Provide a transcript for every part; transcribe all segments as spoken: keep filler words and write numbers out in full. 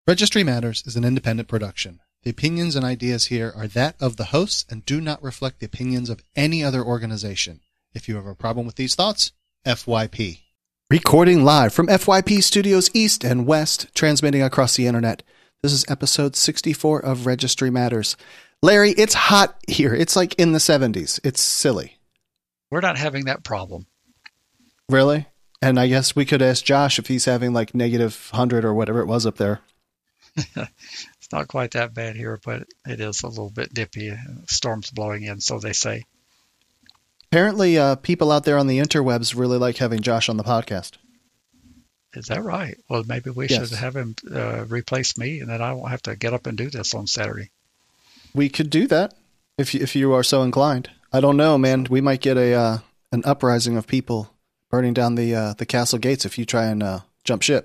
Registry Matters is an independent production. The opinions and ideas here are that of the hosts and do not reflect the opinions of any other organization. If you have a problem with these thoughts, F Y P. Recording live from F Y P Studios East and West, transmitting across the internet. This is episode sixty-four of Registry Matters. Larry, it's hot here. It's like in the seventies. It's silly. We're not having that problem. Really? And I guess we could ask Josh if he's having like negative one hundred or whatever it was up there. It's not quite that bad here, but it is a little bit dippy. Storms blowing in, so they say. Apparently, uh, people out there on the interwebs really like having Josh on the podcast. Is that right? Well, maybe we Yes. should have him uh, replace me, and then I won't have to get up and do this on Saturday. We could do that if you, if you are so inclined. I don't know, man. We might get a uh, an uprising of people burning down the uh, the castle gates if you try and uh, jump ship.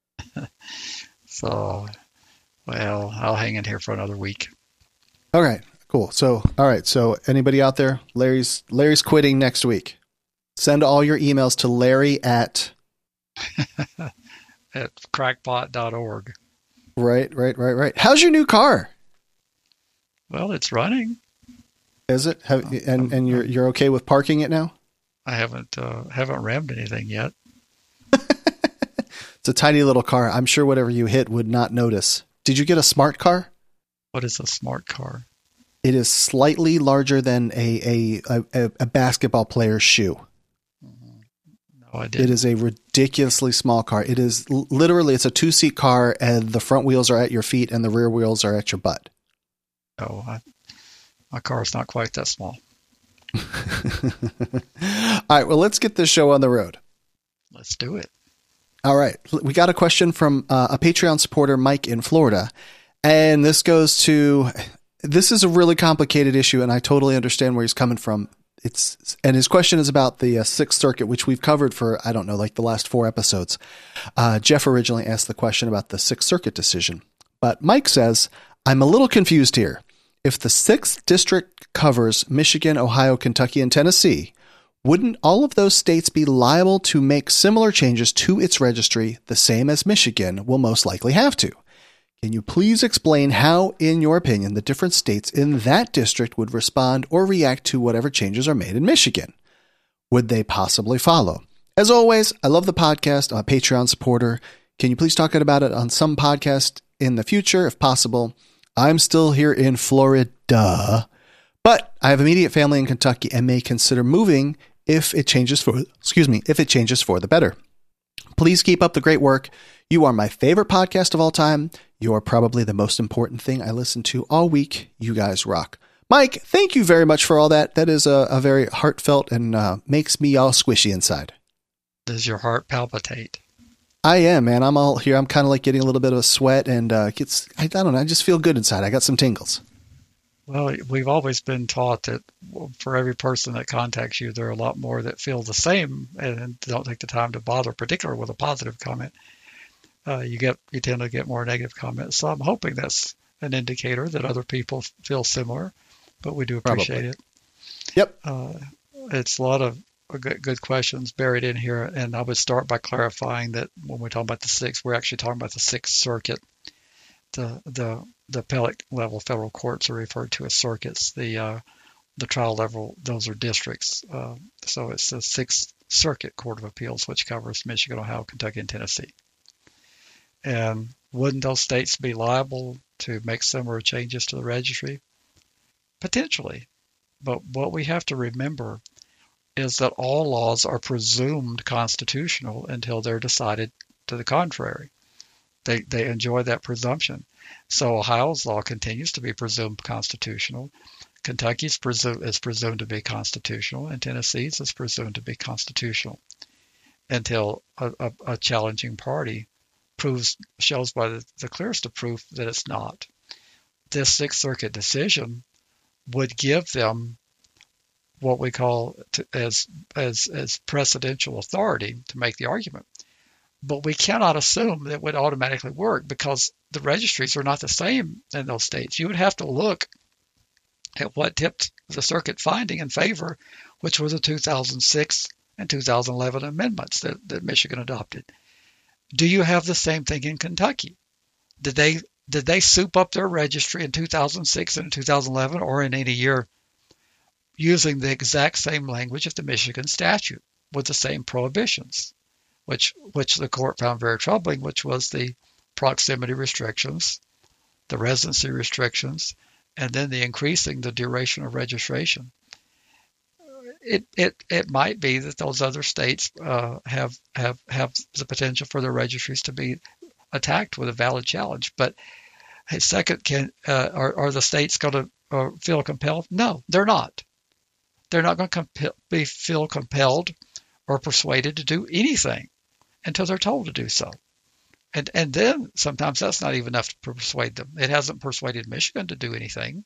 So, well, I'll hang in here for another week. All right, cool. So, all right. So, anybody out there? Larry's Larry's quitting next week. Send all your emails to Larry at at crackpot dot org. Right, right, right, right. How's your new car? Well, it's running. Is it? Have, and and you're you're okay with parking it now? I haven't uh, haven't rammed anything yet. It's a tiny little car. I'm sure whatever you hit would not notice. Did you get a smart car? What is a smart car? It is slightly larger than a a, a, a basketball player's shoe. No, I didn't. It is a ridiculously small car. It is l- literally, it's a two-seat car, and the front wheels are at your feet, and the rear wheels are at your butt. No, I, my car is not quite that small. All right, well, let's get this show on the road. Let's do it. All right. We got a question from uh, a Patreon supporter, Mike in Florida. And this goes to, this is a really complicated issue, and I totally understand where he's coming from. It's, and his question is about the uh, Sixth Circuit, which we've covered for, I don't know, like the last four episodes. Uh, Jeff originally asked the question about the Sixth Circuit decision. But Mike says, I'm a little confused here. If the Sixth District covers Michigan, Ohio, Kentucky, and Tennessee, wouldn't all of those states be liable to make similar changes to its registry, the same as Michigan will most likely have to? Can you please explain how, in your opinion, the different states in that district would respond or react to whatever changes are made in Michigan? Would they possibly follow? As always, I love the podcast. I'm a Patreon supporter. Can you please talk about it on some podcast in the future, if possible? I'm still here in Florida, but I have immediate family in Kentucky and may consider moving if it changes for, excuse me, if it changes for the better. Please keep up the great work. You are my favorite podcast of all time. You are probably the most important thing I listen to all week. You guys rock. Mike, thank you very much for all that. That is a, a very heartfelt and uh, makes me all squishy inside. Does your heart palpitate? I am, man. I'm all here. I'm kind of like getting a little bit of a sweat and uh, gets, I, I don't know. I just feel good inside. I got some tingles. Well, we've always been taught that for every person that contacts you, there are a lot more that feel the same and don't take the time to bother, particularly with a positive comment. Uh, you get you tend to get more negative comments. So I'm hoping that's an indicator that other people feel similar, but we do appreciate Probably. it. Yep. Uh, it's a lot of good, good questions buried in here, and I would start by clarifying that when we're talking about the Sixth, we're actually talking about the Sixth Circuit. The the the appellate level federal courts are referred to as circuits. The uh, the trial level, those are districts. Uh, so it's the Sixth Circuit Court of Appeals, which covers Michigan, Ohio, Kentucky, and Tennessee. And wouldn't those states be liable to make similar changes to the registry? Potentially. But what we have to remember is that all laws are presumed constitutional until they're decided to the contrary. They they enjoy that presumption. So Ohio's law continues to be presumed constitutional. Kentucky's presu- is presumed to be constitutional, and Tennessee's is presumed to be constitutional until a, a, a challenging party proves shows by the, the clearest of proof that it's not. This Sixth Circuit decision would give them what we call to, as as as precedential authority to make the argument. But we cannot assume that it would automatically work because the registries are not the same in those states. You would have to look at what tipped the circuit finding in favor, which was the two thousand six and two thousand eleven amendments that, that Michigan adopted. Do you have the same thing in Kentucky? Did they did they soup up their registry in two thousand six and two thousand eleven or in any year using the exact same language of the Michigan statute with the same prohibitions, which which the court found very troubling, which was the proximity restrictions, the residency restrictions, and then the increasing the duration of registration. It it it might be that those other states uh, have have have the potential for their registries to be attacked with a valid challenge. But hey, second, can uh, are are the states going to uh, feel compelled? No, they're not. They're not going to comp- be feel compelled or persuaded to do anything until they're told to do so. And and then sometimes that's not even enough to persuade them. It hasn't persuaded Michigan to do anything.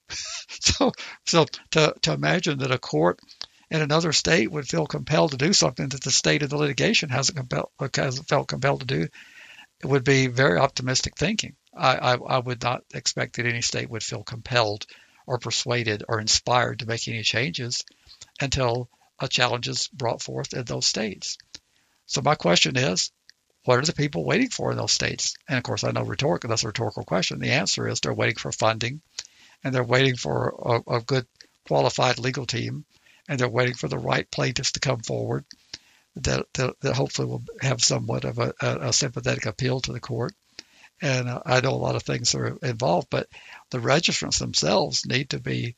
so so to to imagine that a court in another state would feel compelled to do something that the state of the litigation hasn't compelled hasn't felt compelled to do, it would be very optimistic thinking. I, I I would not expect that any state would feel compelled or persuaded or inspired to make any changes until a challenge is brought forth in those states. So my question is, what are the people waiting for in those states? And of course, I know rhetorical, that's a rhetorical question. The answer is they're waiting for funding, and they're waiting for a, a good qualified legal team, and they're waiting for the right plaintiffs to come forward that, that, that hopefully will have somewhat of a, a, a sympathetic appeal to the court. And uh, I know a lot of things are involved, but the registrants themselves need to be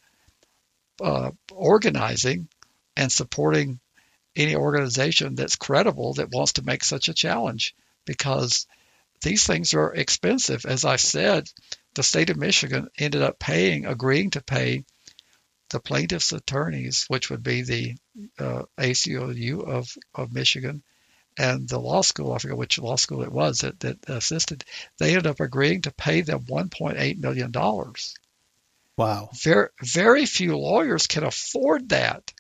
uh, organizing and supporting any organization that's credible that wants to make such a challenge, because these things are expensive. As I said, the state of Michigan ended up paying, agreeing to pay the plaintiff's attorneys, which would be the uh, A C L U of, of Michigan, and the law school, I forget which law school it was that, that assisted, they ended up agreeing to pay them one point eight million dollars. Wow. Very, very few lawyers can afford that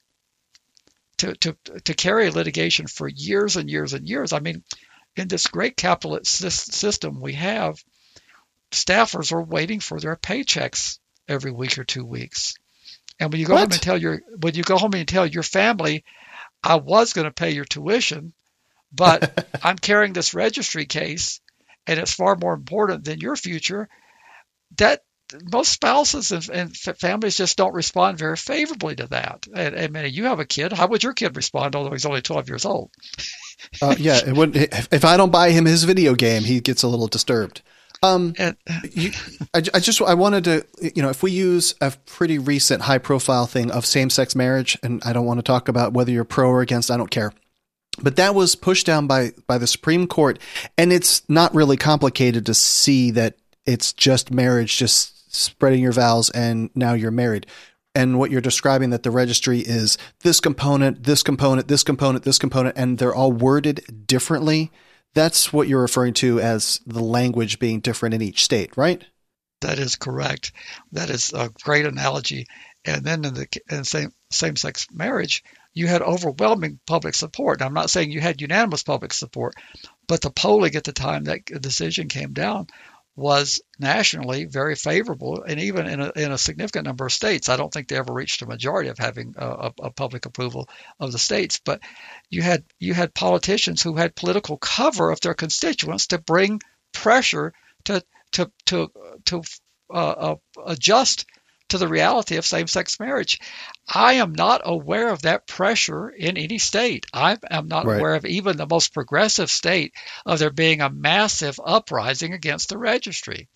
to, to, to carry litigation for years and years and years. I mean, in this great capitalist system we have, staffers are waiting for their paychecks every week or two weeks. And when you go What? home and tell your when you go home and tell your family, I was going to pay your tuition, but I'm carrying this registry case, and it's far more important than your future. That most spouses and, and families just don't respond very favorably to that. And, and man, you have a kid. How would your kid respond? Although he's only twelve years old. uh, yeah, it would. If I don't buy him his video game, he gets a little disturbed. Um, and, you, I, I just I wanted to, you know, if we use a pretty recent high profile thing of same sex marriage, and I don't want to talk about whether you're pro or against, I don't care. But that was pushed down by, by the Supreme Court, and it's not really complicated to see that it's just marriage, just spreading your vows, and now you're married. And what you're describing, that the registry is this component, this component, this component, this component, and they're all worded differently. That's what you're referring to as the language being different in each state, right? That is correct. That is a great analogy. And then in the in same same-sex marriage, you had overwhelming public support. Now, I'm not saying you had unanimous public support, but the polling at the time that decision came down was nationally very favorable, and even in a, in a significant number of states. I don't think they ever reached a majority of having a, a public approval of the states, but you had you had politicians who had political cover of their constituents to bring pressure to to to to uh, uh, adjust to the reality of same-sex marriage. I am not aware of that pressure in any state. I am not Right. aware of even the most progressive state of there being a massive uprising against the registry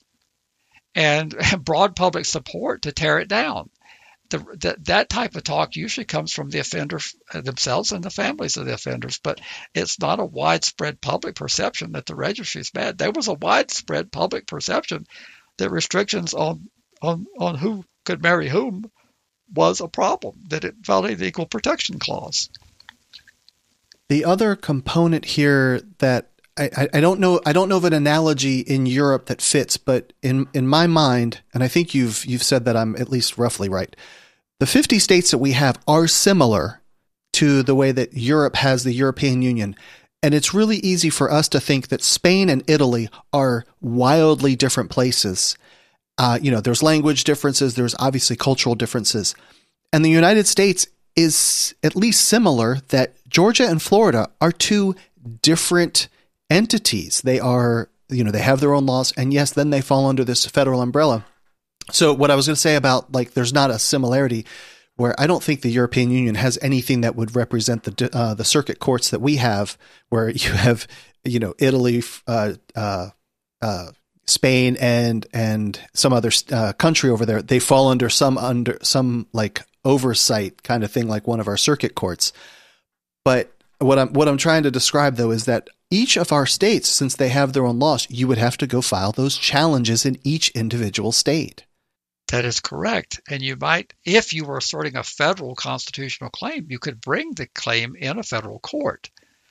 and, and broad public support to tear it down. The, the, that type of talk usually comes from the offenders themselves and the families of the offenders, but it's not a widespread public perception that the registry is bad. There was a widespread public perception that restrictions on on, on who could marry whom was a problem, that it violated the Equal Protection Clause. The other component here that I, I, I don't know, I don't know of an analogy in Europe that fits, but in, in my mind, and I think you've, you've said that I'm at least roughly right. The fifty states that we have are similar to the way that Europe has the European Union. And it's really easy for us to think that Spain and Italy are wildly different places. Uh, you know, there's language differences. There's obviously cultural differences. And the United States is at least similar, that Georgia and Florida are two different entities. They are you know, they have their own laws, and yes, then they fall under this federal umbrella. So what I was going to say about, like, there's not a similarity where I don't think the European Union has anything that would represent the uh, the circuit courts that we have, where you have, you know, Italy, uh, uh, uh, Spain, and and some other uh, country over there. They fall under some under some like oversight kind of thing, like one of our circuit courts. But what I'm what I'm trying to describe, though, is that each of our states, since they have their own laws, you would have to go file those challenges in each individual state. That is correct. And you might, if you were asserting a federal constitutional claim, you could bring the claim in a federal court.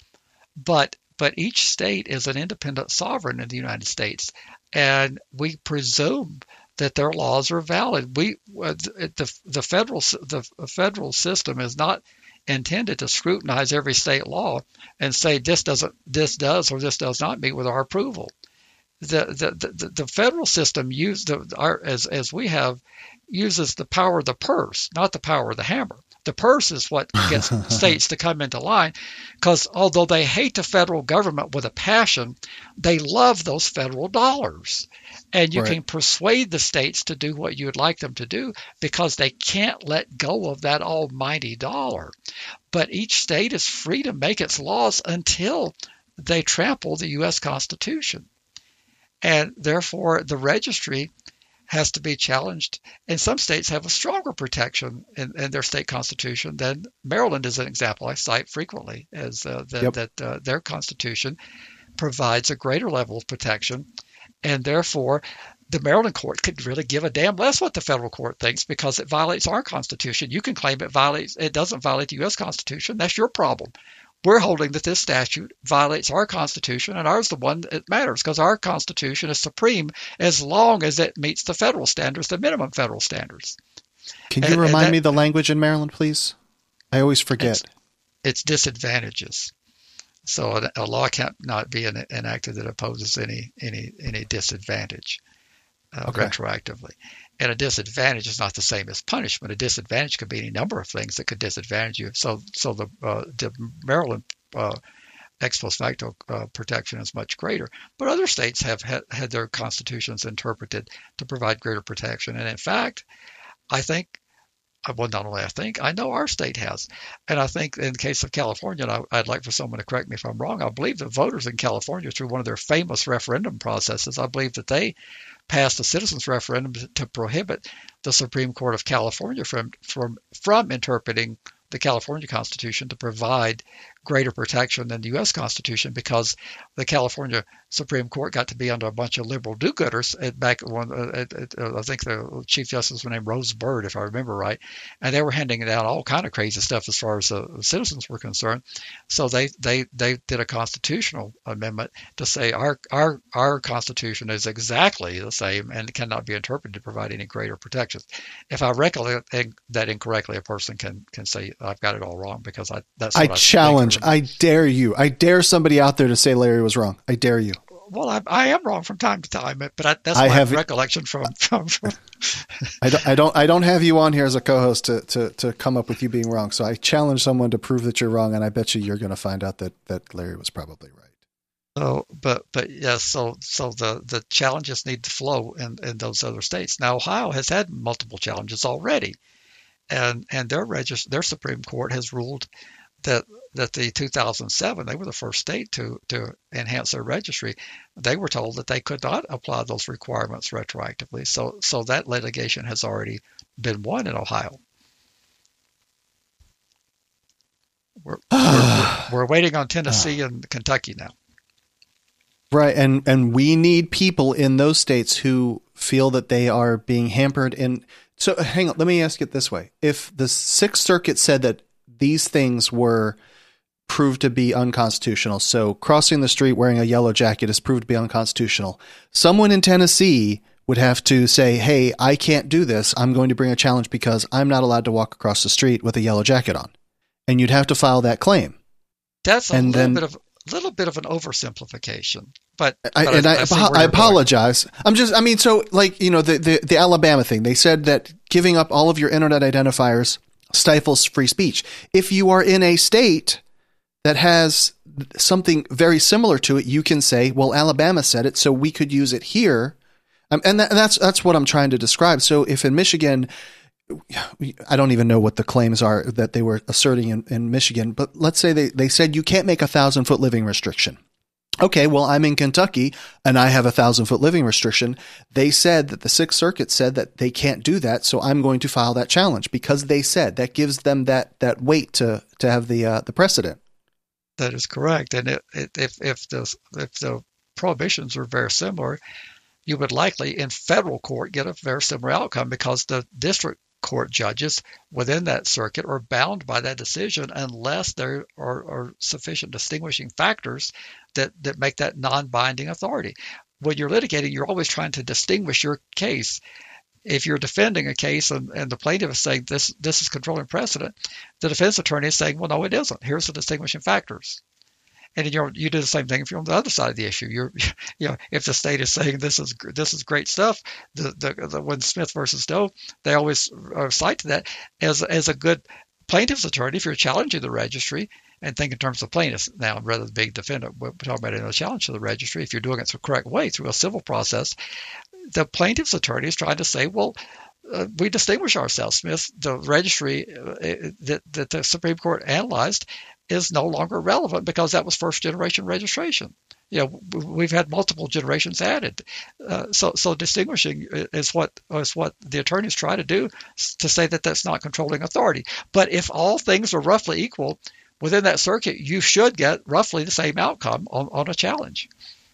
But but each state is an independent sovereign in the United States, and we presume that their laws are valid. We the the federal the federal system is not intended to scrutinize every state law and say this doesn't this does or this does not meet with our approval. The the the, the federal system use the our, as as we have uses the power of the purse, not the power of the hammer. The purse is what gets states to come into line, because although they hate the federal government with a passion, they love those federal dollars. And you right. can persuade the states to do what you would like them to do because they can't let go of that almighty dollar. But each state is free to make its laws until they trample the U S Constitution. And therefore, the registry has to be challenged. And some states have a stronger protection in, in their state constitution than Maryland is an example I cite frequently, as uh, the, yep. that uh, their constitution provides a greater level of protection. And therefore, the Maryland court could really give a damn less what the federal court thinks because it violates our constitution. You can claim it violates, it doesn't violate the U S Constitution. That's your problem. We're holding that this statute violates our Constitution, and ours is the one that matters because our Constitution is supreme as long as it meets the federal standards, the minimum federal standards. Can you and, remind and that, me the language in Maryland, please? I always forget. It's, it's disadvantages. So a, a law can't not be en- enacted that opposes any any any disadvantage uh, okay. retroactively. And a disadvantage is not the same as punishment. A disadvantage could be any number of things that could disadvantage you. So, so the, uh, the Maryland uh, ex post facto uh, protection is much greater. But other states have had, had their constitutions interpreted to provide greater protection. And in fact, I think, well, not only I think, I know our state has. And I think in the case of California, and I, I'd like for someone to correct me if I'm wrong, I believe the voters in California, through one of their famous referendum processes, I believe that they passed a citizens referendum to prohibit the Supreme Court of California from from from interpreting the California Constitution to provide greater protection than the U S Constitution, because the California Supreme Court got to be under a bunch of liberal do-gooders at back when uh, at, uh, I think the Chief Justice was named Rose Byrd, if I remember right, and they were handing down all kind of crazy stuff as far as uh, the citizens were concerned. So they they they did a constitutional amendment to say our our our Constitution is exactly the same and cannot be interpreted to provide any greater protections. If I recollect that incorrectly, a person can can say I've got it all wrong, because I that's what I, I challenge. I dare you. I dare somebody out there to say Larry was wrong. I dare you. Well, I, I am wrong from time to time, but I, that's I my have, recollection from. from, from. I, don't, I don't. I don't have you on here as a co-host to, to, to come up with you being wrong. So I challenge someone to prove that you're wrong, and I bet you you're going to find out that, that Larry was probably right. So, but but yes, so so the, the challenges need to flow in, in those other states. Now, Ohio has had multiple challenges already, and and their regist- their Supreme Court has ruled that that the two thousand seven, they were the first state to, to enhance their registry. They were told that they could not apply those requirements retroactively. So so that litigation has already been won in Ohio. We're, we're, we're waiting on Tennessee and Kentucky now. Right, and, and we need people in those states who feel that they are being hampered in. So hang on, let me ask it this way. If the Sixth Circuit said that these things were proved to be unconstitutional, so crossing the street wearing a yellow jacket is proved to be unconstitutional, someone in Tennessee would have to say, hey, I can't do this. I'm going to bring a challenge because I'm not allowed to walk across the street with a yellow jacket on. And you'd have to file that claim. That's a and little then, bit of little bit of an oversimplification. But, I, but and I, I, I, I apologize. Going. I'm just, I mean, so like, you know, the, the, the Alabama thing, they said that giving up all of your internet identifiers stifles free speech. If you are in a state that has something very similar to it, you can say, well, Alabama said it, so we could use it here. Um, and, that, and that's that's what I'm trying to describe. So if in Michigan, I don't even know what the claims are that they were asserting in, in Michigan, but let's say they, they said you can't make a thousand foot living restriction. Okay, well, I'm in Kentucky and I have a thousand foot living restriction. They said that the Sixth Circuit said that they can't do that, so I'm going to file that challenge because they said that gives them that that weight to to have the uh, the precedent. That is correct, and it, it, if if the if the prohibitions are very similar, you would likely in federal court get a very similar outcome because the district court judges within that circuit are bound by that decision unless there are, are sufficient distinguishing factors that, that make that non-binding authority. When you're litigating, you're always trying to distinguish your case. If you're defending a case and, and the plaintiff is saying this this is controlling precedent, the defense attorney is saying, well, no, it isn't. Here's the distinguishing factors. And you're, you do the same thing if you're on the other side of the issue. You're, you know, if the state is saying this is this is great stuff, the the, the when Smith versus Doe, they always uh, cite to that as as a good plaintiff's attorney. If you're challenging the registry, and think in terms of plaintiffs now rather than being defendant, we're talking about in a challenge to the registry. If you're doing it the correct way through a civil process, the plaintiff's attorney is trying to say, well, uh, we distinguish ourselves. Smith, the registry uh, that that the Supreme Court analyzed is no longer relevant because that was first generation registration. You know, we've had multiple generations added. Uh, so, so distinguishing is what is what the attorneys try to do to say that that's not controlling authority. But if all things are roughly equal within that circuit, you should get roughly the same outcome on, on a challenge.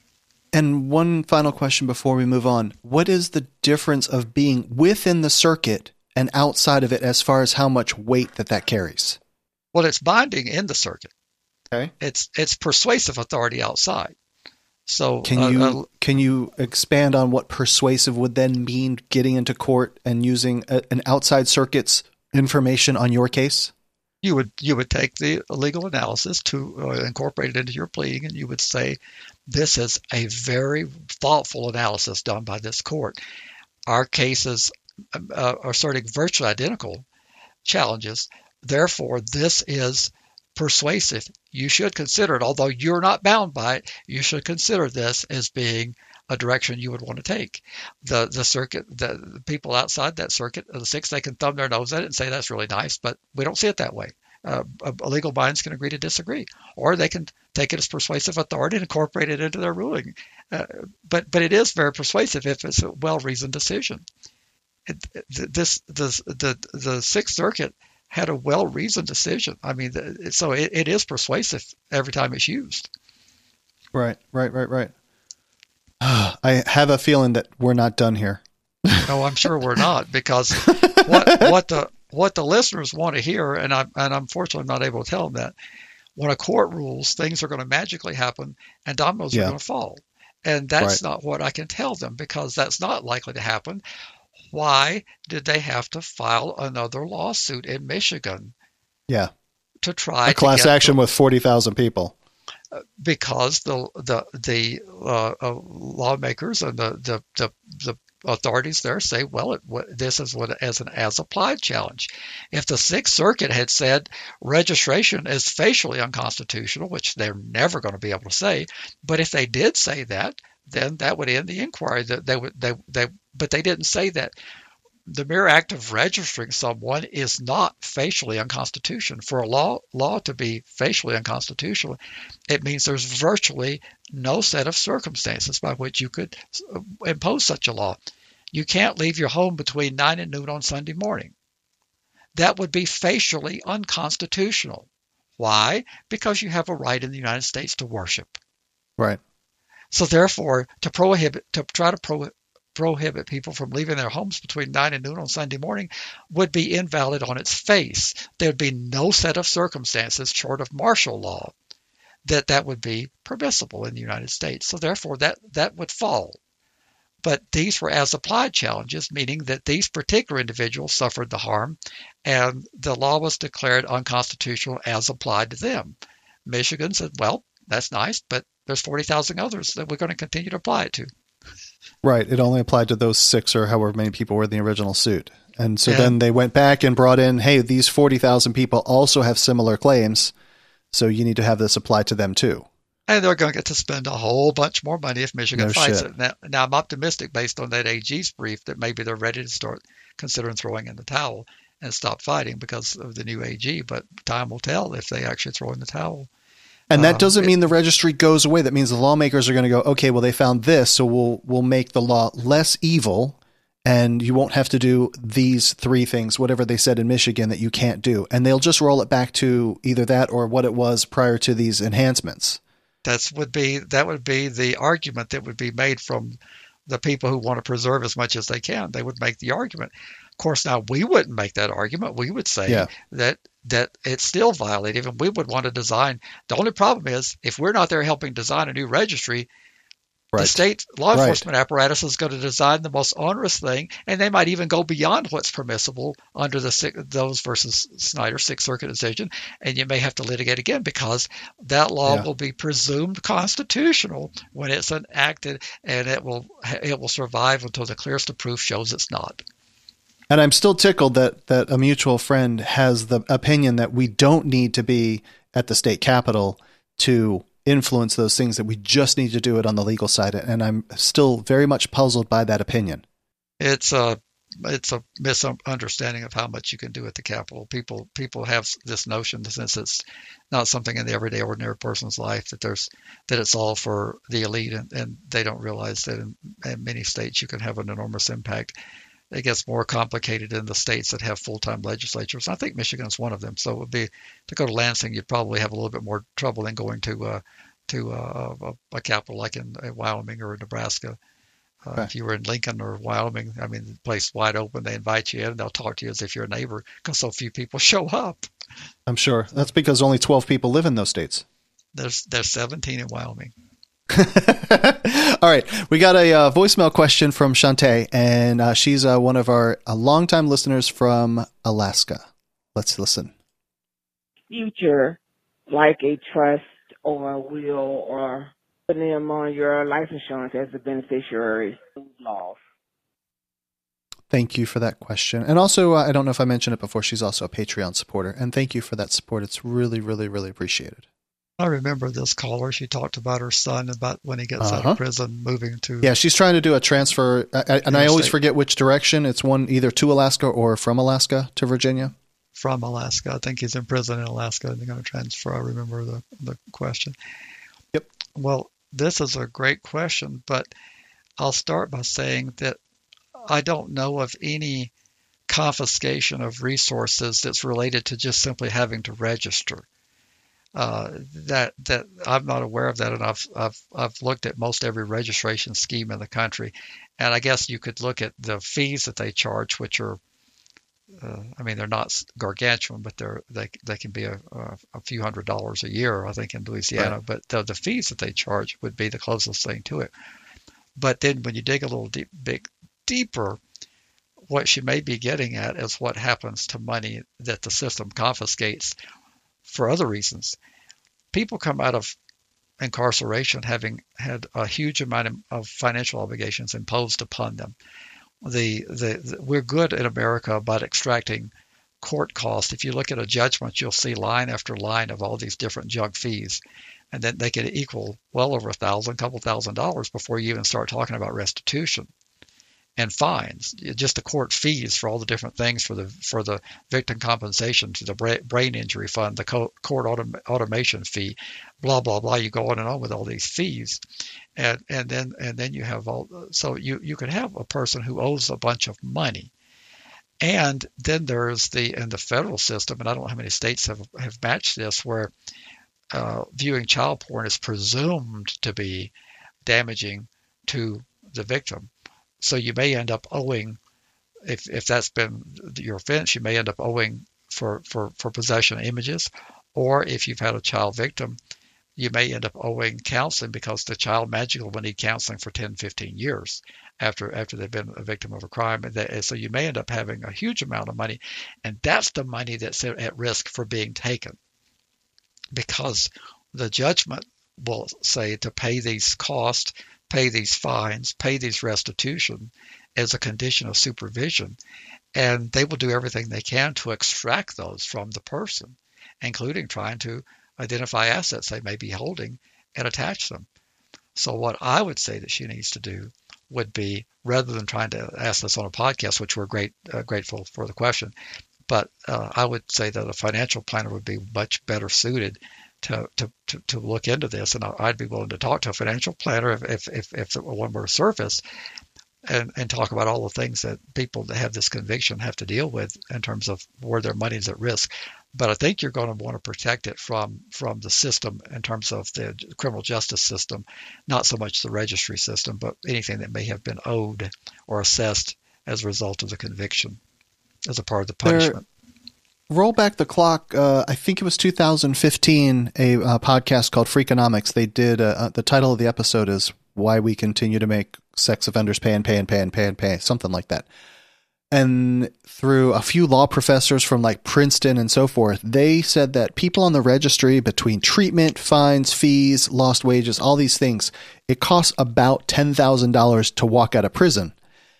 And one final question before we move on. What is the difference of being within the circuit and outside of it as far as how much weight that that carries? Well, it's binding in the circuit. Okay. It's it's persuasive authority outside. So can you uh, uh, can you expand on what persuasive would then mean getting into court and using a, an outside circuit's information on your case? You would you would take the legal analysis to uh, incorporate it into your pleading, and you would say, this is a very thoughtful analysis done by this court. Our cases uh, are asserting virtually identical challenges. Therefore, this is persuasive. You should consider it, although you're not bound by it, you should consider this as being a direction you would want to take. The the circuit, the, the people outside that circuit, the six, they can thumb their nose at it and say that's really nice, but we don't see it that way. Uh, legal minds can agree to disagree, or they can take it as persuasive authority and incorporate it into their ruling. Uh, but but it is very persuasive if it's a well-reasoned decision. It, this this the the Sixth Circuit had a well-reasoned decision. I mean, so it, it is persuasive every time it's used. Right, right, right, right. I have a feeling that we're not done here. No, I'm sure we're not, because what what the what the listeners want to hear, and I'm and unfortunately I'm not able to tell them that, when a court rules, things are going to magically happen and dominoes yeah. are going to fall, and that's right. not what I can tell them, because that's not likely to happen. Why did they have to file another lawsuit in Michigan? Yeah, to try a class to get action the, with forty thousand people. Because the the the uh, uh, lawmakers and the, the the the authorities there say, well, it, this is what as an as applied challenge. If the Sixth Circuit had said registration is facially unconstitutional, which they're never going to be able to say, but if they did say that, then that would end the inquiry. That they would they they but they didn't say that. The mere act of registering someone is not facially unconstitutional. For a law law to be facially unconstitutional, it means there's virtually no set of circumstances by which you could impose such a law. You can't leave your home between nine and noon on Sunday morning. That would be facially unconstitutional. Why? Because you have a right in the United States to worship. Right. So therefore, to prohibit, to try to prohibit, prohibit people from leaving their homes between nine and noon on Sunday morning would be invalid on its face. There would be no set of circumstances short of martial law that that would be permissible in the United States. So therefore, that, that would fall. But these were as applied challenges, meaning that these particular individuals suffered the harm, and the law was declared unconstitutional as applied to them. Michigan said, well, that's nice, but there's forty thousand others that we're going to continue to apply it to. Right. It only applied to those six or however many people were in the original suit. And so and, then they went back and brought in, hey, these forty thousand people also have similar claims. So you need to have this apply to them too. And they're going to get to spend a whole bunch more money if Michigan No fights shit. it. Now, now, I'm optimistic based on that A G's brief that maybe they're ready to start considering throwing in the towel and stop fighting because of the new A G. But time will tell if they actually throw in the towel. And that Um, doesn't it- mean the registry goes away. That means the lawmakers are going to go, okay, well, they found this, so we'll we'll make the law less evil, and you won't have to do these three things, whatever they said in Michigan that you can't do. And they'll just roll it back to either that or what it was prior to these enhancements. That's would be that would be the argument that would be made from the people who want to preserve as much as they can. They would make the argument. Of course, now we wouldn't make that argument. We would say Yeah. that that it's still violative, and we would want to design. The only problem is if we're not there helping design a new registry, the Right. state law Right. enforcement apparatus is going to design the most onerous thing, and they might even go beyond what's permissible under the Six- those versus Snyder Sixth Circuit decision, and you may have to litigate again because that law Yeah. will be presumed constitutional when it's enacted, and it will it will survive until the clearest of proof shows it's not. And I'm still tickled that that a mutual friend has the opinion that we don't need to be at the state capitol to influence those things, that we just need to do it on the legal side. And I'm still very much puzzled by that opinion. It's a it's a misunderstanding of how much you can do at the Capitol. People people have this notion that since it's not something in the everyday ordinary person's life that there's that it's all for the elite, and, and they don't realize that in, in many states you can have an enormous impact. It gets more complicated in the states that have full-time legislatures. I think Michigan's one of them. So it would be to go to Lansing, you'd probably have a little bit more trouble than going to uh, to uh, a, a capital like in, in Wyoming or Nebraska. Uh, Okay. If you were in Lincoln or Wyoming, I mean, the place is wide open. They invite you in, and they'll talk to you as if you're a neighbor because so few people show up. I'm sure that's because only twelve people live in those states. There's there's seventeen in Wyoming. All right. We got a uh, voicemail question from Shantae, and uh, she's uh, one of our uh, longtime listeners from Alaska. Let's listen. Future, like a trust or a will, or putting them on your life insurance as a beneficiary. Loss. Thank you for that question. And also, uh, I don't know if I mentioned it before, she's also a Patreon supporter. And thank you for that support. It's really, really, really appreciated. I remember this caller. She talked about her son, about when he gets out Uh-huh. of prison, moving to Yeah, she's trying to do a transfer. I, I, and I always Interstate. forget which direction. It's one either to Alaska or from Alaska to Virginia. from Alaska. I think he's in prison in Alaska, and they're going to transfer. I remember the, the question. Yep. Well, this is a great question, but I'll start by saying that I don't know of any confiscation of resources that's related to just simply having to register. Uh, that that I'm not aware of that, and I've I've I've looked at most every registration scheme in the country, and I guess you could look at the fees that they charge, which are, uh, I mean, they're not gargantuan, but they're they they can be a, a, a few hundred dollars a year, I think, in Louisiana. Right. But the, the fees that they charge would be the closest thing to it. But then when you dig a little deep, big deeper, what she may be getting at is what happens to money that the system confiscates for other reasons. People come out of incarceration having had a huge amount of, of financial obligations imposed upon them. The, the, the we're good in America about extracting court costs. If you look at a judgment, you'll see line after line of all these different junk fees, and then they could equal well over a thousand, couple thousand dollars before you even start talking about restitution and fines. Just the court fees for all the different things, for the for the victim compensation, to the bra- brain injury fund, the co- court autom- automation fee, blah blah blah. You go on and on with all these fees, and and then and then you have all. So you you could have a person who owes a bunch of money, and then there's the in the federal system, and I don't know how many states have have matched this, where uh, viewing child porn is presumed to be damaging to the victim. So you may end up owing, if if that's been your offense, you may end up owing for, for, for possession of images, or if you've had a child victim, you may end up owing counseling because the child magically will need counseling for ten, fifteen years after after they've been a victim of a crime. And that, so you may end up having a huge amount of money, and that's the money that's at risk for being taken, because the judgment will say to pay these costs, pay these fines, pay these restitution as a condition of supervision. And they will do everything they can to extract those from the person, including trying to identify assets they may be holding and attach them. So what I would say that she needs to do would be, rather than trying to ask this on a podcast, which we're great uh, grateful for the question, but uh, I would say that a financial planner would be much better suited to to, to, to look into this, and I'd be willing to talk to a financial planner if if if, if one were to surface, and and talk about all the things that people that have this conviction have to deal with in terms of where their money is at risk. But I think you're going to want to protect it from from the system in terms of the criminal justice system, not so much the registry system, but anything that may have been owed or assessed as a result of the conviction as a part of the punishment. There, roll back the clock. Uh, I think it was two thousand fifteen, a uh, podcast called Freakonomics. They did, uh, the title of the episode is Why We Continue to Make Sex Offenders Pay and Pay and Pay and Pay and Pay, something like that. And through a few law professors from like Princeton and so forth, they said that people on the registry, between treatment, fines, fees, lost wages, all these things, it costs about ten thousand dollars to walk out of prison.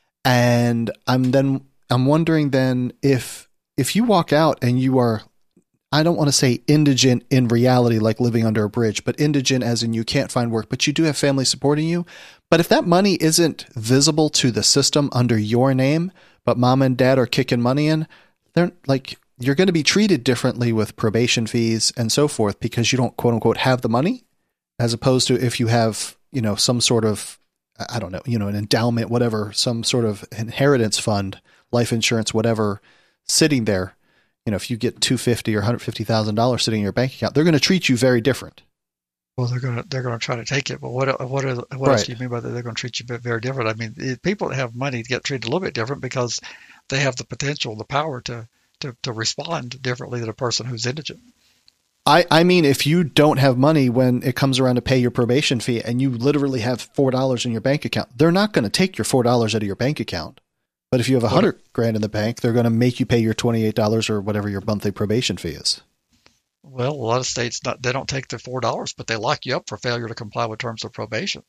And I'm then I'm wondering then if if you walk out and you are, I don't want to say indigent in reality, like living under a bridge, but indigent as in you can't find work, but you do have family supporting you. But if that money isn't visible to the system under your name, but mom and dad are kicking money in, they're like, you're going to be treated differently with probation fees and so forth because you don't quote unquote have the money, as opposed to if you have, you know, some sort of, I don't know, you know, an endowment, whatever, some sort of inheritance fund, life insurance, whatever, sitting there. You know, if you get two hundred fifty thousand dollars or one hundred fifty thousand dollars sitting in your bank account, they're going to treat you very different. Well, they're going to they're going to try to take it. But what what are, what right. else do you mean by that? They're going to treat you very different? I mean, it, people that have money get treated a little bit different because they have the potential, the power to to, to respond differently than a person who's indigent. I, I mean, if you don't have money when it comes around to pay your probation fee and you literally have four dollars in your bank account, they're not going to take your four dollars out of your bank account. But if you have a hundred grand in the bank, they're going to make you pay your twenty-eight dollars or whatever your monthly probation fee is. Well, a lot of states, not, they don't take the four dollars, but they lock you up for failure to comply with terms of probation.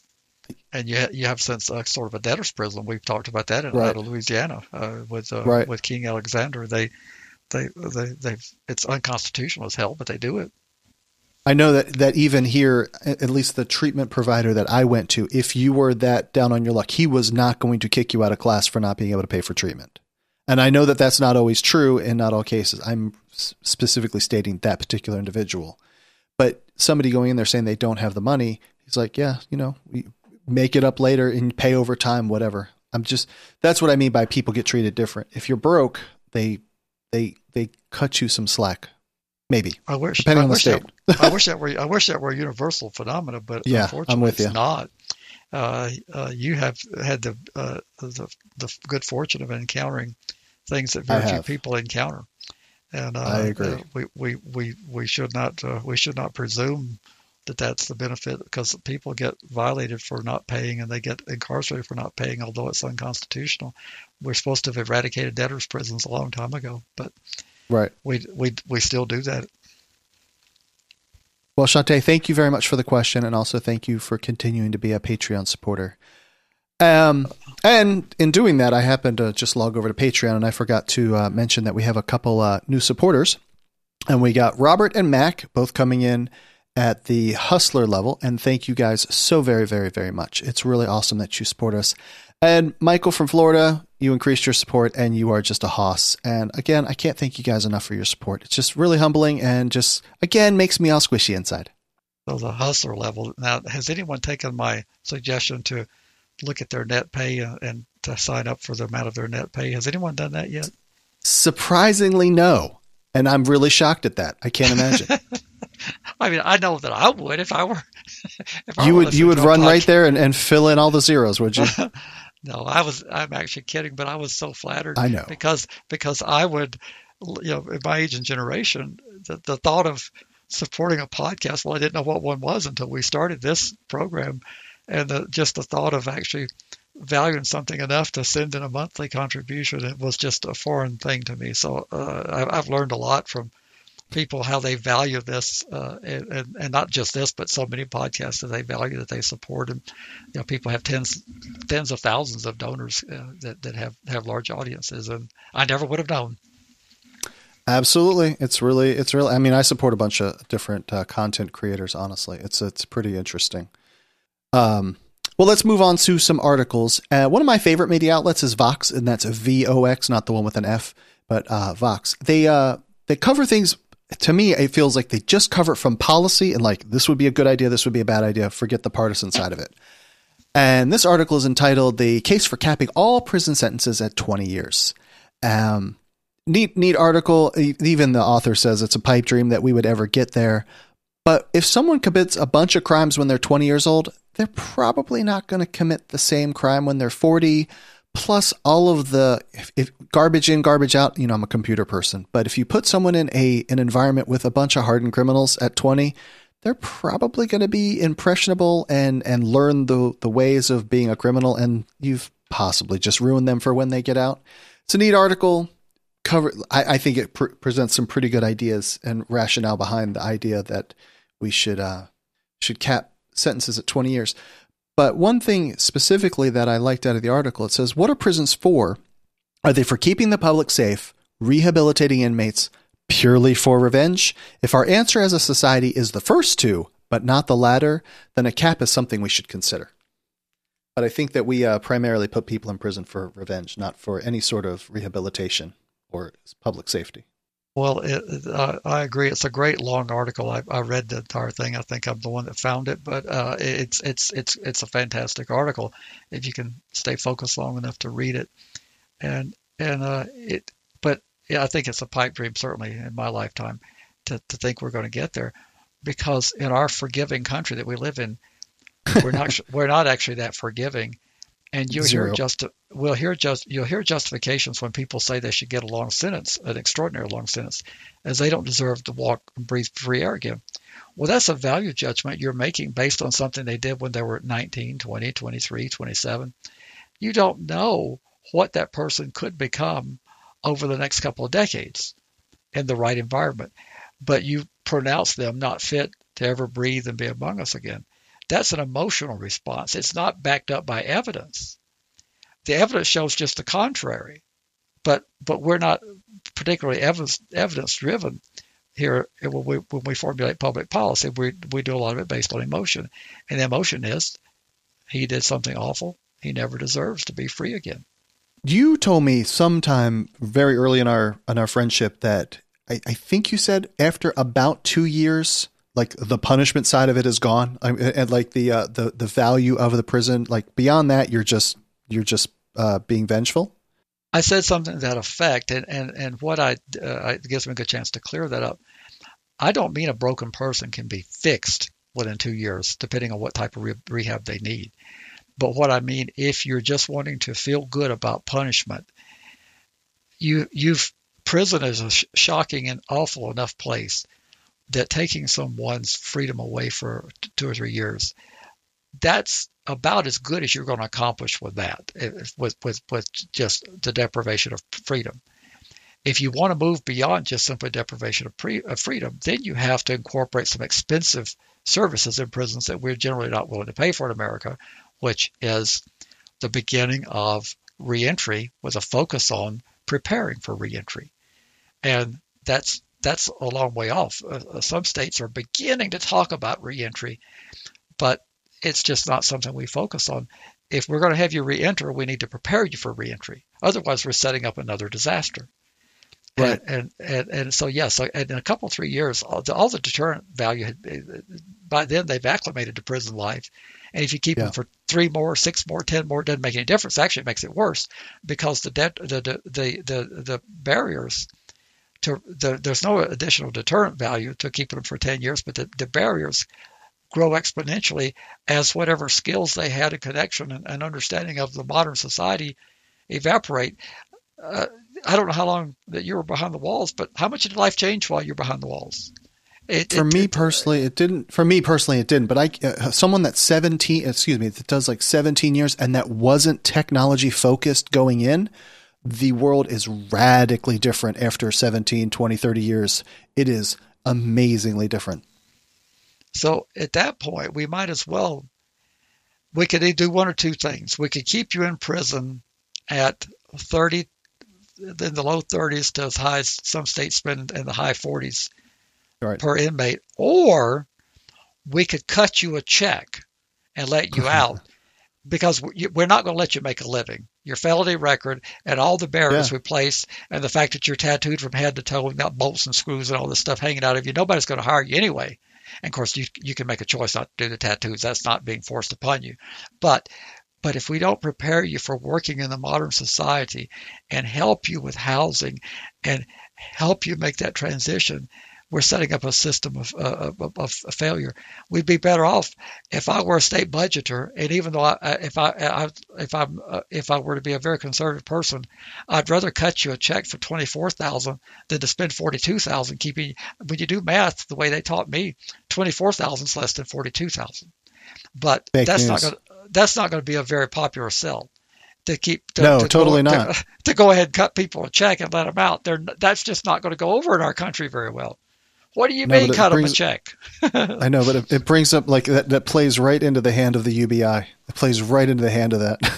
And you ha- you have since uh, sort of a debtor's prison. We've talked about that in right. out of Louisiana uh, with uh, right. with King Alexander. They they they they it's unconstitutional as hell, but they do it. I know that, that even here, at least the treatment provider that I went to, if you were that down on your luck, he was not going to kick you out of class for not being able to pay for treatment. And I know that that's not always true in not all cases. I'm specifically stating that particular individual. But somebody going in there saying they don't have the money, he's like, yeah, you know, we make it up later and pay over time, whatever. I'm just, that's what I mean by people get treated different. If you're broke, they, they, they cut you some slack. Maybe. I wish, depending I on the wish state. That, I wish that were, I wish that were a universal phenomena, but yeah, unfortunately I'm with it's you. not. Uh, uh, you have had the, uh, the, the good fortune of encountering things that very few people encounter. And uh, I agree. Uh, we, we, we, we should not, uh, we should not presume that that's the benefit, because people get violated for not paying and they get incarcerated for not paying, although it's unconstitutional. We're supposed to have eradicated debtors' prisons a long time ago, but right. we, we, we still do that. Well, Shante, thank you very much for the question. And also thank you for continuing to be a Patreon supporter. Um, and in doing that, I happened to just log over to Patreon and I forgot to uh, mention that we have a couple uh, new supporters, and we got Robert and Mac both coming in at the Hustler level. And thank you guys so very, very, very much. It's really awesome that you support us. And Michael from Florida, you increased your support and you are just a hoss. And again, I can't thank you guys enough for your support. It's just really humbling and just, again, makes me all squishy inside. So the Hustler level. Now, has anyone taken my suggestion to look at their net pay and to sign up for the amount of their net pay? Has anyone done that yet? Surprisingly, no. And I'm really shocked at that. I can't imagine. I mean, I know that I would if I were. If I you were would you would run podcast. right there and, and fill in all the zeros, would you? No, I was. I'm actually kidding, but I was so flattered. I know because because I would, you know, in my age and generation, the, the thought of supporting a podcast. Well, I didn't know what one was until we started this program, and the, just the thought of actually valuing something enough to send in a monthly contribution, it was just a foreign thing to me. So uh, I, I've learned a lot from people, how they value this, uh, and, and, and not just this, but so many podcasts that they value, that they support. And you know, people have tens, tens of thousands of donors uh, that that have have large audiences, and I never would have known. Absolutely. It's really, it's really, I mean, I support a bunch of different uh, content creators, honestly. It's, it's pretty interesting. Um, well, let's move on to some articles. Uh, one of my favorite media outlets is Vox, and that's V O X, not the one with an F, but uh, Vox. They, uh, they cover things, to me, it feels like they just cover it from policy and like, this would be a good idea, this would be a bad idea, forget the partisan side of it. And this article is entitled "The Case for Capping All Prison Sentences at twenty years." Um, neat, neat article. Even the author says it's a pipe dream that we would ever get there. But if someone commits a bunch of crimes when they're twenty years old, they're probably not going to commit the same crime when they're forty. Plus all of the if, if garbage in, garbage out. You know, I'm a computer person, but if you put someone in a an environment with a bunch of hardened criminals at twenty, they're probably going to be impressionable and, and learn the, the ways of being a criminal. And you've possibly just ruined them for when they get out. It's a neat article. Cover. I, I think it pr- presents some pretty good ideas and rationale behind the idea that we should, uh, should cap sentences at twenty years. But one thing specifically that I liked out of the article, it says, what are prisons for? Are they for keeping the public safe, rehabilitating inmates, purely for revenge? If our answer as a society is the first two, but not the latter, then a cap is something we should consider. But I think that we uh, primarily put people in prison for revenge, not for any sort of rehabilitation or public safety. Well, it, uh, I agree. It's a great long article. I, I read the entire thing. I think I'm the one that found it, but uh, it's it's it's it's a fantastic article if you can stay focused long enough to read it. And and uh, it, but yeah, I think it's a pipe dream, certainly in my lifetime, to to think we're going to get there, because in our forgiving country that we live in, we're not we're not actually that forgiving. And you'll Zero. hear just we'll hear just you'll hear justifications when people say they should get a long sentence, an extraordinary long sentence, as they don't deserve to walk and breathe free air again. Well, that's a value judgment you're making based on something they did when they were nineteen, twenty, twenty-three, twenty-seven. You don't know what that person could become over the next couple of decades in the right environment, but you pronounce them not fit to ever breathe and be among us again. That's an emotional response. It's not backed up by evidence. The evidence shows just the contrary, but but we're not particularly evidence evidence driven here when we when we formulate public policy. We we do a lot of it based on emotion, and the emotion is he did something awful. He never deserves to be free again. You told me sometime very early in our in our friendship that I, I think you said after about two years. Like the punishment side of it is gone, I, and like the uh, the the value of the prison, like beyond that, you're just you're just uh, being vengeful. I said something to that effect, and and and what I uh, it gives me a good chance to clear that up. I don't mean a broken person can be fixed within two years, depending on what type of re- rehab they need. But what I mean, if you're just wanting to feel good about punishment, you you've prison is a sh- shocking and awful enough place that taking someone's freedom away for two or three years, that's about as good as you're going to accomplish with that, with, with, with just the deprivation of freedom. If you want to move beyond just simply deprivation of, pre, of freedom, then you have to incorporate some expensive services in prisons that we're generally not willing to pay for in America, which is the beginning of reentry with a focus on preparing for reentry. And that's That's a long way off. Uh, some states are beginning to talk about reentry, but it's just not something we focus on. If we're going to have you reenter, we need to prepare you for reentry. Otherwise, we're setting up another disaster. Right. And and and, and so yes, yeah, so in a couple three years, all the, all the deterrent value had, by then they've acclimated to prison life. And if you keep yeah. them for three more, six more, ten more, it doesn't make any difference. Actually, it makes it worse because the de- the, the the the the barriers. To the, there's no additional deterrent value to keeping them for ten years, but the, the barriers grow exponentially as whatever skills they had in connection and, and understanding of the modern society evaporate. Uh, I don't know how long that you were behind the walls, but how much did life change while you're behind the walls? It, for it, me it, personally, it didn't. For me personally, it didn't. But I, uh, someone that's seventeen, excuse me, that does like seventeen years, and that wasn't technology focused going in. The world is radically different after seventeen, twenty, thirty years. It is amazingly different. So at that point, we might as well, we could do one or two things. We could keep you in prison at thirty, in the low thirties to as high as some states spend in the high forties Right. per inmate, or we could cut you a check and let you out because we're not going to let you make a living. Your felony record and all the barriers Yeah. we place, and the fact that you're tattooed from head to toe and got bolts and screws and all this stuff hanging out of you, nobody's going to hire you anyway. And of course, you you can make a choice not to do the tattoos. That's not being forced upon you. But but if we don't prepare you for working in the modern society and help you with housing and help you make that transition, we're setting up a system of, uh, of, of failure. We'd be better off if I were a state budgeter, and even though I, if I, I if I uh, if I were to be a very conservative person, I'd rather cut you a check for twenty-four thousand dollars than to spend forty-two thousand dollars. Keeping when you do math the way they taught me, twenty-four thousand dollars is less than forty-two thousand dollars. But Fake that's news. not going that's not going to be a very popular sell. To keep to, No, to totally go, not. To, to go ahead and cut people a check and let them out, they're that's just not going to go over in our country very well. What do you No, mean but it cut them a brings- check? I know, but it, it brings up like that, that plays right into the hand of the U B I. It plays right into the hand of that.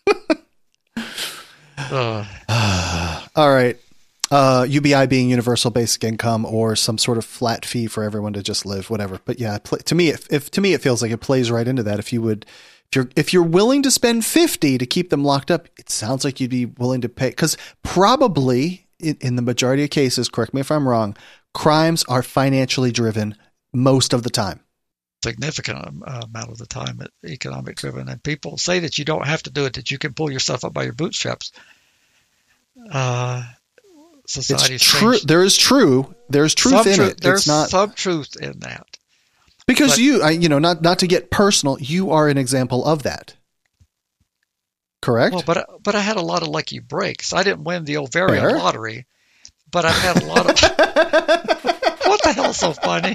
uh, All right. Uh, U B I being universal basic income or some sort of flat fee for everyone to just live, whatever. But yeah, pl- to me, if, if to me, it feels like it plays right into that. If you would, if you're, if you're willing to spend fifty to keep them locked up, it sounds like you'd be willing to pay. Cause probably in, in the majority of cases, correct me if I'm wrong, crimes are financially driven most of the time. significant uh, amount of the time economic driven, and people say that you don't have to do it, that you can pull yourself up by your bootstraps. Uh, society's It's true. changed. There is true. There's truth Some in tru- it. There's It's not some truth in that. because but- you, I, you know, not, not to get personal, you are an example of that. Correct? Well, but but I had a lot of lucky breaks. I didn't win the ovarian Fair. lottery, but I had a lot of. What the hell's so funny?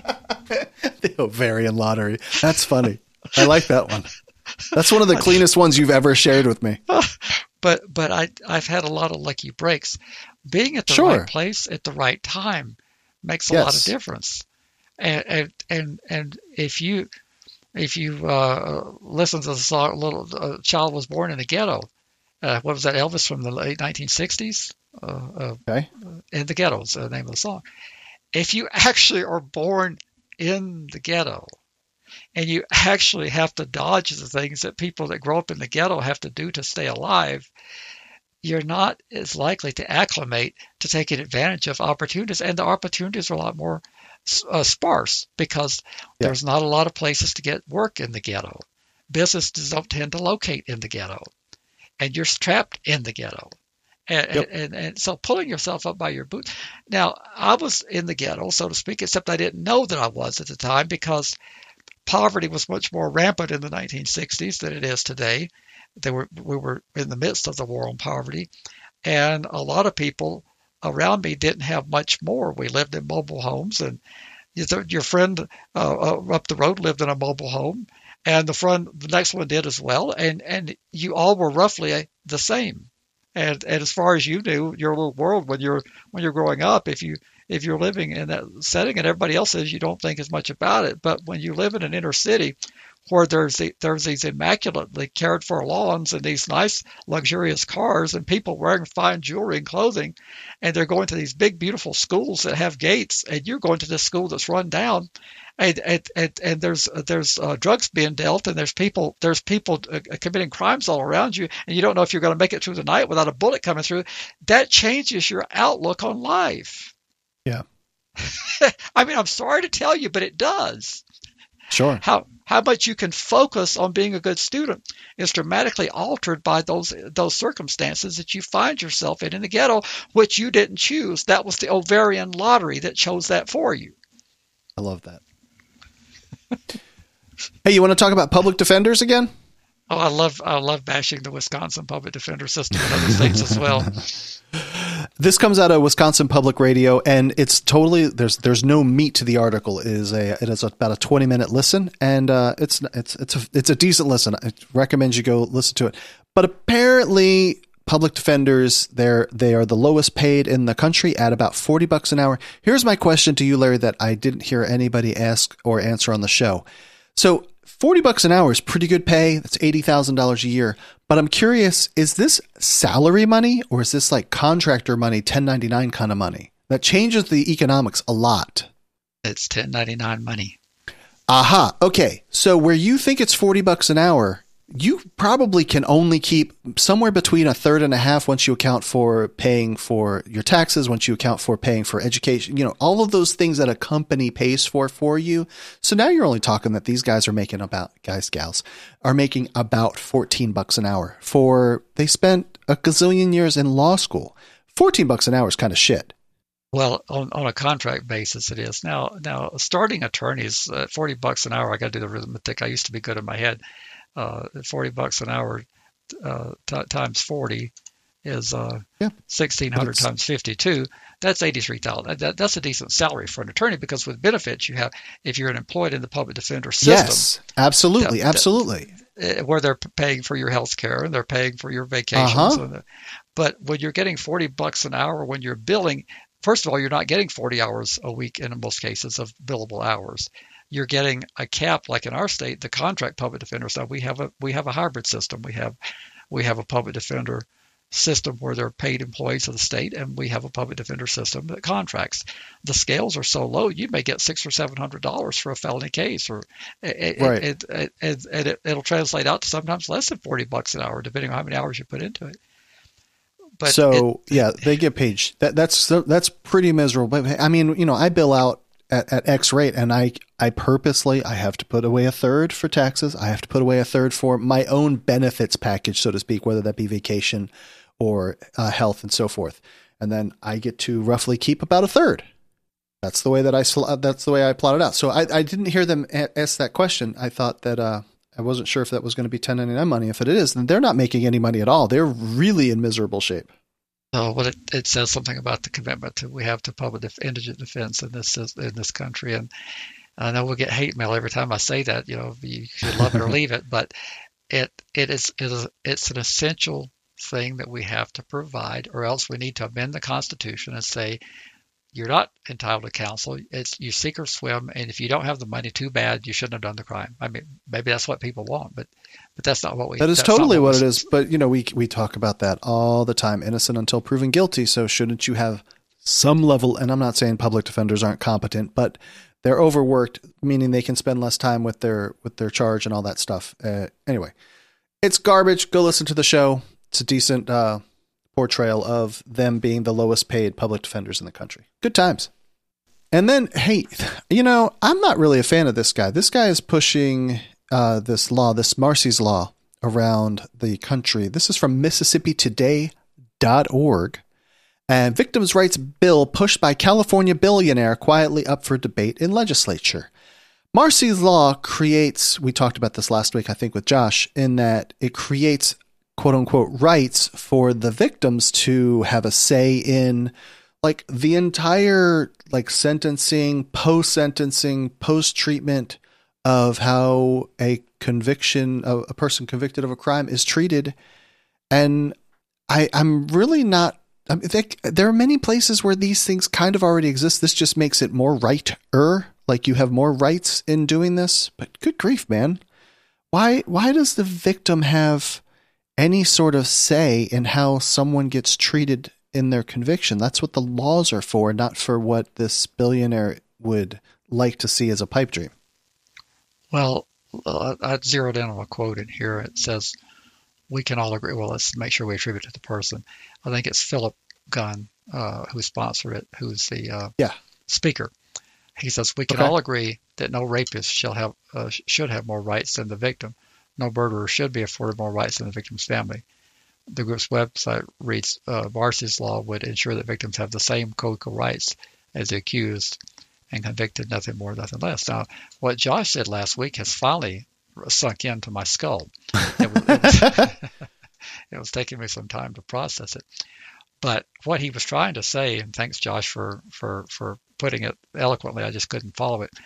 The ovarian lottery. That's funny. I like that one. That's one of the cleanest ones you've ever shared with me. But but I I've had a lot of lucky breaks. Being at the Sure. right place at the right time makes a lot of Yes. difference. And and and, and if you if you uh, listen to the song "Little uh, Child Was Born in the Ghetto," uh, what was that, Elvis from the late nineteen sixties? Uh, uh, Okay. in the Ghetto is the name of the song. If you actually are born in the ghetto and you actually have to dodge the things that people that grow up in the ghetto have to do to stay alive, you're not as likely to acclimate to taking advantage of opportunities. And the opportunities are a lot more uh, sparse because Yeah. there's not a lot of places to get work in the ghetto. Businesses don't tend to locate in the ghetto, and you're trapped in the ghetto. And, Yep. and, and so pulling yourself up by your boot. Now, I was in the ghetto, so to speak, except I didn't know that I was at the time because poverty was much more rampant in the nineteen sixties than it is today. They were, we were in the midst of the war on poverty, and a lot of people around me didn't have much more. We lived in mobile homes, and your friend uh, up the road lived in a mobile home, and the friend, the next one did as well, and, and you all were roughly the same. And and as far as you knew, your little world when you're when you're growing up, if you if you're living in that setting and everybody else says you don't think as much about it, but when you live in an inner city where there's the, there's these immaculately cared for lawns and these nice luxurious cars and people wearing fine jewelry and clothing, and they're going to these big beautiful schools that have gates, and you're going to this school that's run down. And, and, and, and there's there's uh, drugs being dealt, and there's people there's people uh, committing crimes all around you, and you don't know if you're going to make it through the night without a bullet coming through. That changes your outlook on life. Yeah. I mean, I'm sorry to tell you, but it does. Sure. How how much you can focus on being a good student is dramatically altered by those those circumstances that you find yourself in in the ghetto, which you didn't choose. That was the ovarian lottery that chose that for you. I love that. Hey, you want to talk about public defenders again? Oh, I love I love bashing the Wisconsin public defender system in other states as well. This comes out of Wisconsin Public Radio, and it's totally there's there's no meat to the article. It is a it is about a twenty minute listen, and uh, it's it's it's a it's a decent listen. I recommend you go listen to it. But apparently, public defenders they're they are the lowest paid in the country at about forty bucks an hour. Here's my question to you, Larry, that I didn't hear anybody ask or answer on the show. So forty bucks an hour is pretty good pay. That's eighty thousand dollars a year. But I'm curious, is this salary money or is this like contractor money, ten ninety-nine kind of money? That changes the economics a lot. It's ten ninety-nine money. Aha. Okay. So where you think it's forty bucks an hour, you probably can only keep somewhere between a third and a half once you account for paying for your taxes, once you account for paying for education, you know, all of those things that a company pays for for you. So now you're only talking that these guys are making about, guys, gals, are making about fourteen bucks an hour for, they spent a gazillion years in law school. fourteen bucks an hour is kind of shit. Well, on, on a contract basis, it is. Now, now starting attorneys, uh, forty bucks an hour, I got to do the arithmetic. I used to be good in my head. Uh, forty bucks an hour uh, t- times forty is uh, yeah. sixteen hundred times fifty-two. That's eighty-three thousand. That, that's a decent salary for an attorney because with benefits you have, if you're an employed in the public defender system. Yes, absolutely, that, absolutely. That, where they're paying for your health care and they're paying for your vacations. Uh-huh. And the, but when you're getting forty bucks an hour, when you're billing, first of all, you're not getting forty hours a week in most cases of billable hours. You're getting a cap, like in our state, the contract public defender stuff. We have a we have a hybrid system. We have we have a public defender system where they're paid employees of the state, and we have a public defender system that contracts. The scales are so low, you may get six or seven hundred dollars for a felony case, or it, right. it, it, it, it, it, it'll translate out to sometimes less than forty bucks an hour, depending on how many hours you put into it. But so it, yeah, they get paid. That that's that's pretty miserable. But I mean, you know, I bill out At, at X rate, and I, I purposely, I have to put away a third for taxes. I have to put away a third for my own benefits package, so to speak, whether that be vacation or uh, health and so forth. And then I get to roughly keep about a third. That's the way that I, that's the way I plotted out. So I, I didn't hear them ask that question. I thought that, uh, I wasn't sure if that was going to be ten ninety-nine money. If it is, then they're not making any money at all. They're really in miserable shape. So, well, it, it says something about the commitment to, we have to public def, indigent defense in this in this country, and I know we'll get hate mail every time I say that. You know, you should love it or leave it, but it it is it is it's an essential thing that we have to provide, or else we need to amend the Constitution and say you're not entitled to counsel. It's you sink or swim, and if you don't have the money, too bad. You shouldn't have done the crime. I mean, maybe that's what people want, but but that's not what we. That is that's totally what, what it is. But you know, we we talk about that all the time. Innocent until proven guilty. So shouldn't you have some level? And I'm not saying public defenders aren't competent, but they're overworked, meaning they can spend less time with their with their charge and all that stuff. Uh, anyway, it's garbage. Go listen to the show. It's a decent uh, portrayal of them being the lowest paid public defenders in the country. Good times. And then, hey, you know, I'm not really a fan of this guy. This guy is pushing uh, this law, this Marsy's Law, around the country. This is from Mississippi Today dot org. And victims' rights bill pushed by California billionaire quietly up for debate in legislature. Marsy's Law creates, we talked about this last week, I think, with Josh, in that it creates quote unquote rights for the victims to have a say in like the entire like sentencing, post-sentencing, post-treatment of how a conviction of a person convicted of a crime is treated. And I, I'm really not, I mean, they, there are many places where these things kind of already exist. This just makes it more right-er, like you have more rights in doing this. But good grief, man. Why, why does the victim have any sort of say in how someone gets treated in their conviction? That's what the laws are for, not for what this billionaire would like to see as a pipe dream. Well, uh, I zeroed in on a quote in here. It says, we can all agree. Well, let's make sure we attribute it to the person. I think it's Philip Gunn, uh, who sponsored it, who's the uh, yeah. speaker. He says, we can okay. all agree that no rapist shall have uh, should have more rights than the victim. No murderer should be afforded more rights than the victim's family. The group's website reads, uh, Marsy's Law would ensure that victims have the same co-equal rights as the accused and convicted, nothing more, nothing less. Now, what Josh said last week has finally sunk into my skull. It was, it was, it was taking me some time to process it. But what he was trying to say, and thanks, Josh, for, for, for putting it eloquently, I just couldn't follow it.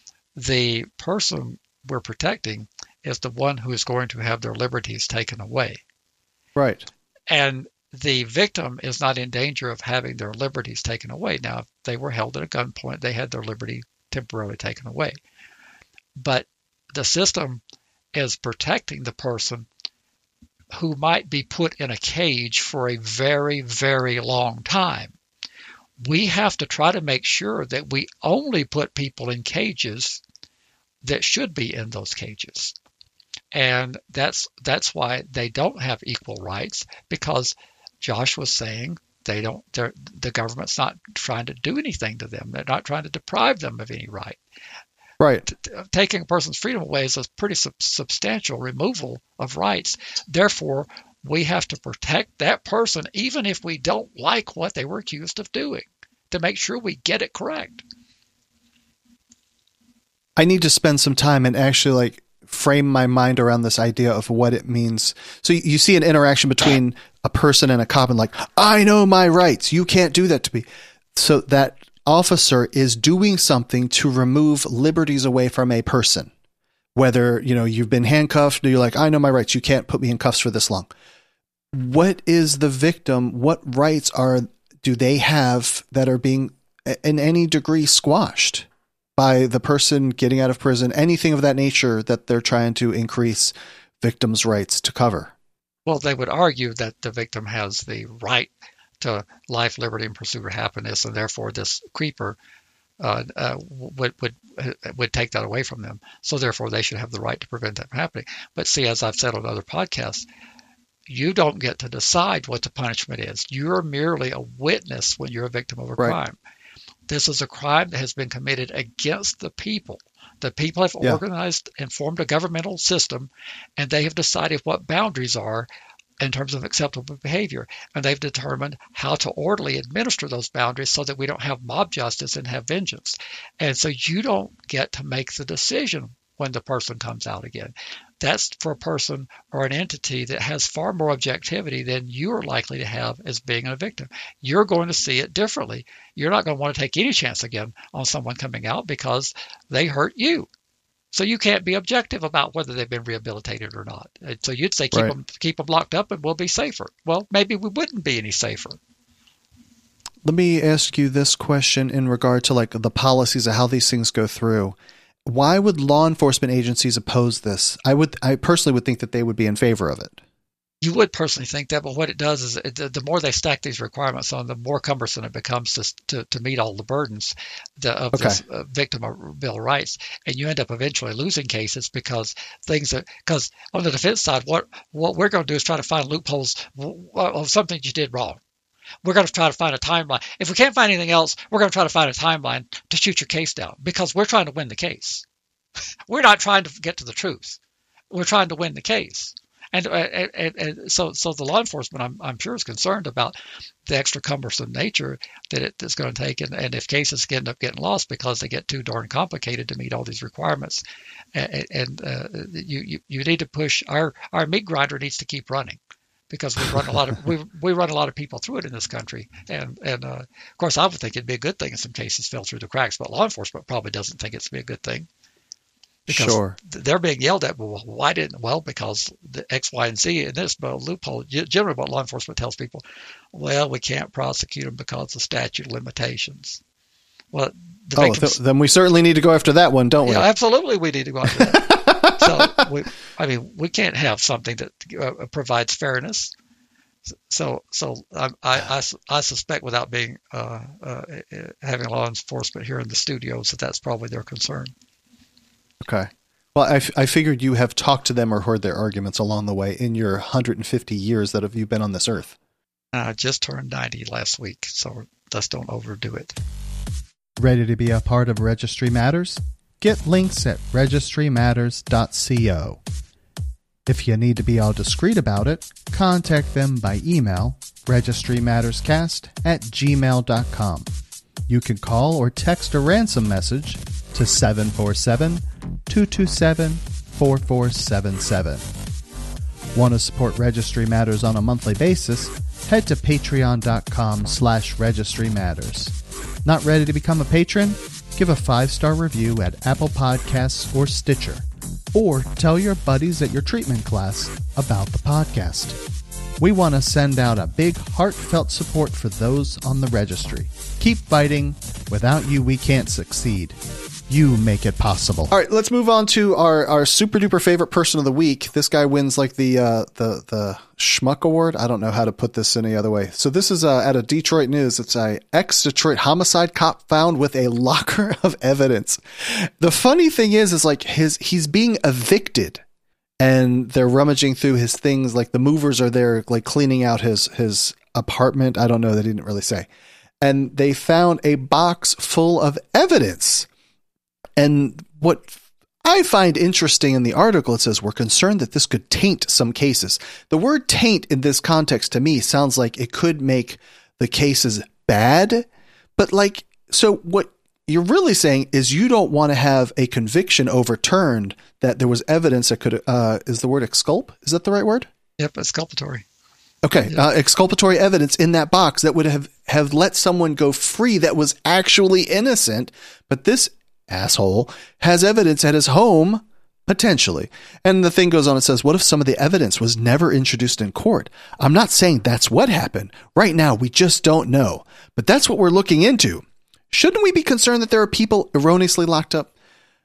The person we're protecting is the one who is going to have their liberties taken away. Right. And the victim is not in danger of having their liberties taken away. Now, if they were held at a gunpoint, they had their liberty temporarily taken away. But the system is protecting the person who might be put in a cage for a very, very long time. We have to try to make sure that we only put people in cages that should be in those cages. And that's that's why they don't have equal rights, because Josh was saying they don't. The government's not trying to do anything to them. They're not trying to deprive them of any right. Right. T- taking a person's freedom away is a pretty sub- substantial removal of rights. Therefore, we have to protect that person, even if we don't like what they were accused of doing, to make sure we get it correct. I need to spend some time and actually like frame my mind around this idea of what it means. So you see an interaction between a person and a cop and like, I know my rights. You can't do that to me. So that officer is doing something to remove liberties away from a person. Whether, you know, you've been handcuffed, you're like, I know my rights. You can't put me in cuffs for this long. What is the victim? What rights are, do they have that are being in any degree squashed by the person getting out of prison? Anything of that nature that they're trying to increase victims' rights to cover? Well, they would argue that the victim has the right to life, liberty, and pursuit of happiness, and therefore this creeper uh, uh, would would uh, would take that away from them. So therefore, they should have the right to prevent that from happening. But see, as I've said on other podcasts, you don't get to decide what the punishment is. You're merely a witness when you're a victim of a Right. crime. This is a crime that has been committed against the people. The people have Yeah. organized and formed a governmental system, and they have decided what boundaries are in terms of acceptable behavior. And they've determined how to orderly administer those boundaries so that we don't have mob justice and have vengeance. And so you don't get to make the decision when the person comes out again. That's for a person or an entity that has far more objectivity than you are likely to have as being a victim. You're going to see it differently. You're not going to want to take any chance again on someone coming out because they hurt you. So you can't be objective about whether they've been rehabilitated or not. And so you'd say keep Right. them keep them locked up and we'll be safer. Well, maybe we wouldn't be any safer. Let me ask you this question in regard to like the policies of how these things go through. Why would law enforcement agencies oppose this? I would, I personally would think that they would be in favor of it. You would personally think that, but what it does is it, the, the more they stack these requirements on, the more cumbersome it becomes to to, to meet all the burdens the, of Okay. this uh, victim of bill of rights, and you end up eventually losing cases because things that because on the defense side, what what we're going to do is try to find loopholes of something you did wrong. We're going to try to find a timeline. If we can't find anything else, we're going to try to find a timeline to shoot your case down because we're trying to win the case. We're not trying to get to the truth. We're trying to win the case. And, and, and, and so, so the law enforcement, I'm, I'm sure, is concerned about the extra cumbersome nature that it is going to take, and, and if cases end up getting lost because they get too darn complicated to meet all these requirements, and, and uh, you, you you need to push our our meat grinder needs to keep running because we run a lot of we we run a lot of people through it in this country, and and uh, of course I would think it'd be a good thing if some cases fell through the cracks, but law enforcement probably doesn't think it's be a good thing. Because Sure. they're being yelled at. Well, why didn't? Well, because the X, Y, and Z in this but loophole. Generally, what law enforcement tells people, well, we can't prosecute them because of statute of limitations. Well, the Oh, victims, th- then we certainly need to go after that one, don't we? yeah, absolutely, we need to go after that. So, we, I mean, we can't have something that uh, provides fairness. So, so I, I, I, I suspect, without being uh, uh, having law enforcement here in the studios, that that's probably their concern. Okay. Well, I, f- I figured you have talked to them or heard their arguments along the way in your one hundred fifty years that have you been on this earth. I just turned ninety last week, so let's don't overdo it. Ready to be a part of Registry Matters? Get links at registry matters dot co. If you need to be all discreet about it, contact them by email, registrymatterscast at gmail dot com. You can call or text a ransom message to seven four seven, two two seven, four four seven seven. Want to support Registry Matters on a monthly basis? Head to patreon dot com slash registry matters. Not ready to become a patron? Give a five-star review at Apple Podcasts or Stitcher. Or tell your buddies at your treatment class about the podcast. We want to send out a big heartfelt support for those on the registry. Keep fighting. Without you, we can't succeed. You make it possible. All right, let's move on to our, our super duper favorite person of the week. This guy wins like the uh, the the Schmuck Award. I don't know how to put this any other way. So this is uh, at a Detroit News. It's a ex-Detroit homicide cop found with a locker of evidence. The funny thing is, is like his he's being evicted, and they're rummaging through his things. Like the movers are there, like cleaning out his his apartment. I don't know. They didn't really say, and they found a box full of evidence. And what I find interesting in the article, it says, we're concerned that this could taint some cases. The word taint in this context to me sounds like it could make the cases bad. But like, so what you're really saying is you don't want to have a conviction overturned that there was evidence that could, uh, is the word exculp? Is that the right word? Yep, exculpatory. Okay, Yeah. uh, exculpatory evidence in that box that would have, have let someone go free that was actually innocent. But this asshole has evidence at his home, potentially. And the thing goes on, it says, what if some of the evidence was never introduced in court? I'm not saying that's what happened. Right now, we just don't know. But that's what we're looking into. Shouldn't we be concerned that there are people erroneously locked up?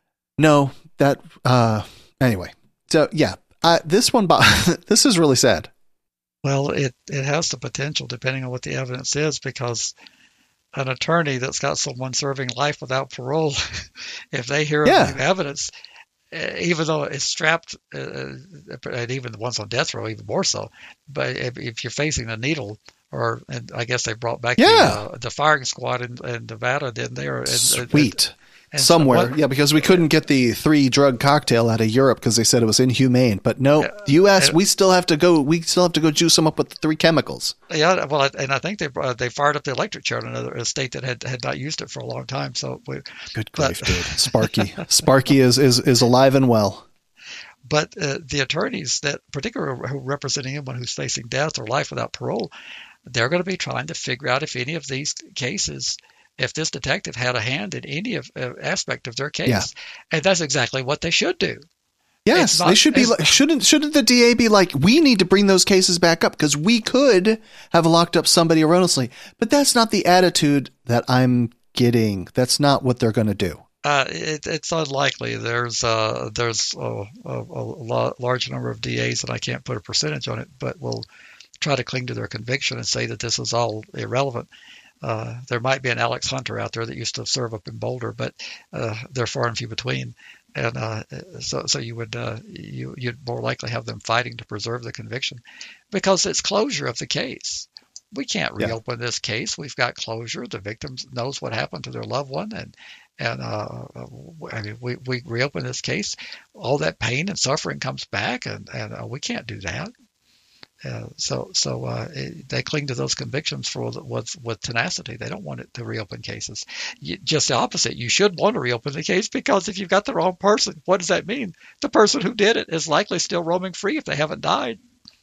No, that, uh, anyway. So, yeah, uh, this one, this is really sad. Well, it, it has the potential, depending on what the evidence is, because an attorney that's got someone serving life without parole, if they hear Yeah. of new evidence, uh, even though it's strapped, uh, and even the ones on death row, even more so, but if, if you're facing a needle, or and I guess they brought back Yeah. the, uh, the firing squad in, in Nevada, didn't they? Or, and, Sweet. And, and Somewhere. so what, yeah, because we couldn't get the three drug cocktail out of Europe because they said it was inhumane. But no, Uh, U S, uh, we still have to go, we still have to go juice them up with the three chemicals. Yeah, well, and I think they uh, they fired up the electric chair in another a state that had, had not used it for a long time. So, we, Good but- grief, dude. Sparky. Sparky is, is, is alive and well. but uh, the attorneys that, particularly who are representing anyone who's facing death or life without parole, they're going to be trying to figure out if any of these cases, if this detective had a hand in any of uh, aspect of their case, Yeah. and that's exactly what they should do. Yes, It's not- they should be. it's- Like, shouldn't shouldn't the D A be like, we need to bring those cases back up because we could have locked up somebody erroneously, but that's not the attitude that I'm getting. That's not what they're going to do. Uh, it, it's unlikely. There's uh, there's a, a, a lo- large number of D As, and I can't put a percentage on it, but will try to cling to their conviction and say that this is all irrelevant. Uh, there might be an Alex Hunter out there that used to serve up in Boulder, but uh, they're far and few between. And uh, so, so you would uh, you you'd more likely have them fighting to preserve the conviction, because it's closure of the case. We can't Yeah. reopen this case. We've got closure. The victim knows what happened to their loved one, and and uh, I mean, we we reopen this case, all that pain and suffering comes back, and and uh, we can't do that. Uh, so so uh, it, they cling to those convictions for the, with with tenacity. They don't want it to reopen cases. You, just the opposite. You should want to reopen the case, because if you've got the wrong person, what does that mean? The person who did it is likely still roaming free if they haven't died.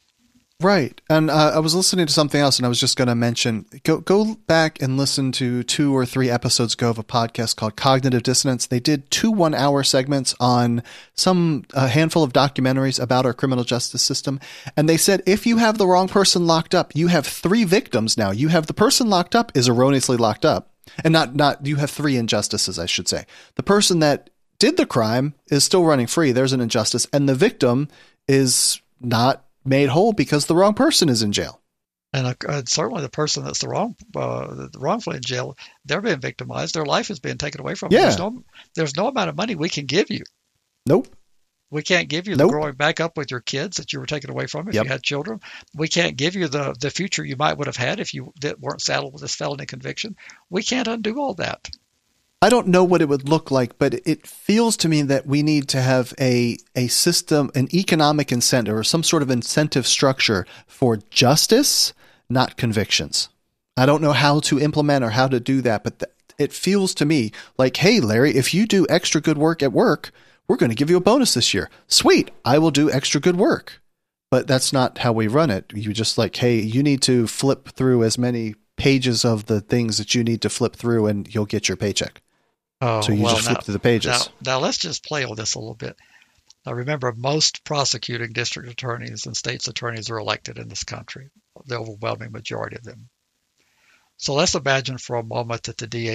Right. And uh, I was listening to something else, and I was just going to mention, go go back and listen to two or three episodes ago of a podcast called Cognitive Dissonance. They did two one-hour segments on some a handful of documentaries about our criminal justice system. And they said, if you have the wrong person locked up, you have three victims now. You have the person locked up is erroneously locked up. And not, not you have three injustices, I should say. The person that did the crime is still running free. There's an injustice. And the victim is not made whole because the wrong person is in jail. And, uh, and certainly the person that's the wrong, uh, wrongfully in jail, they're being victimized. Their life is being taken away from them. Yeah. There's no, there's no amount of money we can give you. Nope. We can't give you Nope. the growing back up with your kids that you were taken away from if Yep. you had children. We can't give you the, the future you might would have had if you that weren't saddled with this felony conviction. We can't undo all that. I don't know what it would look like, but it feels to me that we need to have a a system, an economic incentive or some sort of incentive structure for justice, not convictions. I don't know how to implement or how to do that, but th- it feels to me like, hey, Larry, if you do extra good work at work, we're going to give you a bonus this year. Sweet, I will do extra good work. But that's not how we run it. You just like, hey, you need to flip through as many pages of the things that you need to flip through and you'll get your paycheck. Oh, So you well, just now, flip through the pages. Now, now let's just play on this a little bit. Now, remember, most prosecuting district attorneys and state's attorneys are elected in this country, the overwhelming majority of them. So let's imagine for a moment that the D A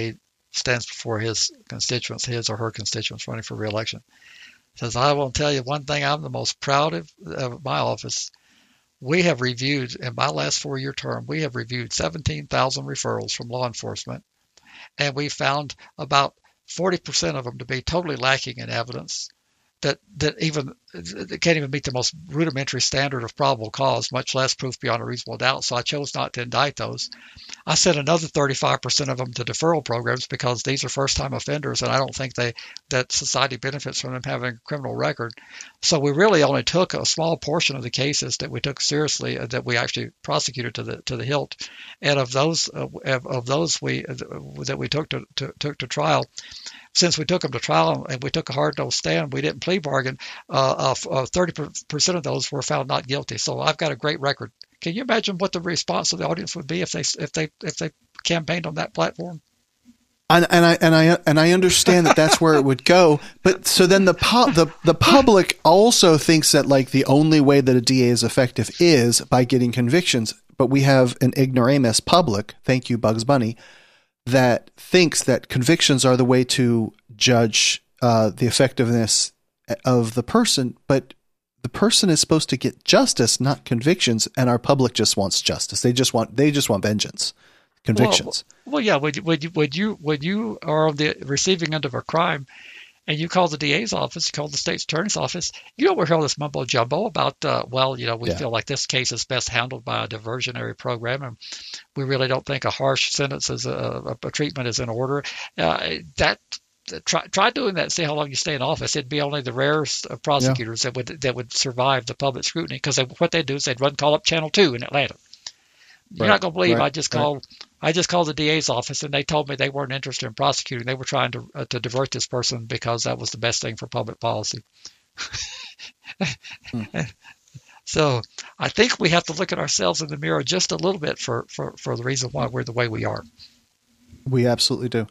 stands before his constituents, his or her constituents running for re-election. Says, I will tell you one thing I'm the most proud of, of my office. We have reviewed, in my last four-year term, we have reviewed seventeen thousand referrals from law enforcement, and we found about forty percent of them to be totally lacking in evidence that, that even that can't even meet the most rudimentary standard of probable cause, much less proof beyond a reasonable doubt. So I chose not to indict those. I sent another thirty-five percent of them to deferral programs because these are first-time offenders, and I don't think they that society benefits from them having a criminal record. So we really only took a small portion of the cases that we took seriously, uh, that we actually prosecuted to the to the hilt, and of those uh, of, of those we uh, that we took to, to took to trial. Since we took them to trial and we took a hard no stand, we didn't plea bargain. Uh, uh, thirty percent of those were found not guilty. So I've got a great record. Can you imagine what the response of the audience would be if they if they if they campaigned on that platform? And, and I and I and I understand that that's where it would go. But so then the pu- the the public also thinks that like the only way that a D A is effective is by getting convictions. But we have an ignoramus public. Thank you, Bugs Bunny. That thinks that convictions are the way to judge uh, the effectiveness of the person, but the person is supposed to get justice, not convictions, and our public just wants justice. They just want they just want vengeance, convictions. Well, well yeah. Would you, would you would you when you are on the receiving end of a crime, and you call the D A's office, you call the state's attorney's office, you don't hear all this mumbo jumbo about, uh, well, you know, we Yeah. feel like this case is best handled by a diversionary program, and we really don't think a harsh sentence is a, a, a treatment is in order. Uh, that try try doing that and see how long you stay in office. It'd be only the rarest of prosecutors yeah. that would that would survive the public scrutiny, because what they do is they'd run call up Channel Two in Atlanta. You're Right, not going to believe right, I just right. called. I just called the D A's office, and they told me they weren't interested in prosecuting. They were trying to uh, to divert this person because that was the best thing for public policy. hmm. So I think we have to look at ourselves in the mirror just a little bit for, for, for the reason why we're the way we are. We absolutely do.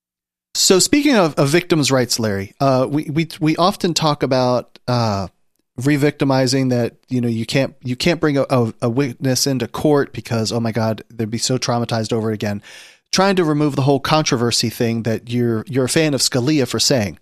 So speaking of, of victims' rights, Larry, uh, we, we we often talk about uh, re-victimizing, that you know you can't you can't bring a, a, a witness into court because, oh my God, they'd be so traumatized over it again. Trying to remove the whole controversy thing that you're you're a fan of Scalia for saying.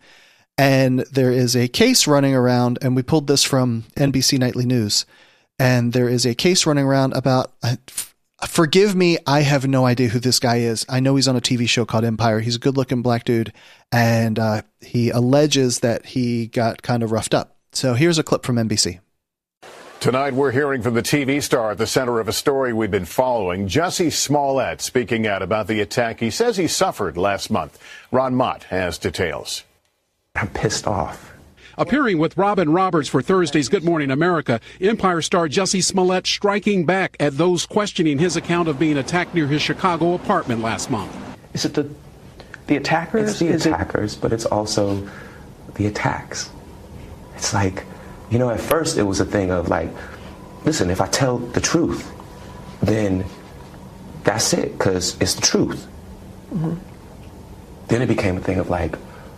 And there is a case running around, and we pulled this from N B C Nightly News, and there is a case running around about, uh, f- forgive me, I have no idea who this guy is. I know he's on a T V show called Empire. He's a good-looking black dude, and uh, he alleges that he got kind of roughed up. So here's a clip from N B C. Tonight, we're hearing from the T V star at the center of a story we've been following. Jussie Smollett speaking out about the attack he says he suffered last month. Ron Mott has details. I'm pissed off. Appearing with Robin Roberts for Thursday's Good Morning America, Empire star Jussie Smollett striking back at those questioning his account of being attacked near his Chicago apartment last month. Is it the the attackers? It's the Is attackers, it... but it's also the attacks. It's like, you know, at first it was a thing of like, listen, if I tell the truth, then that's it, because it's the truth. Mm-hmm. Then it became a thing of like,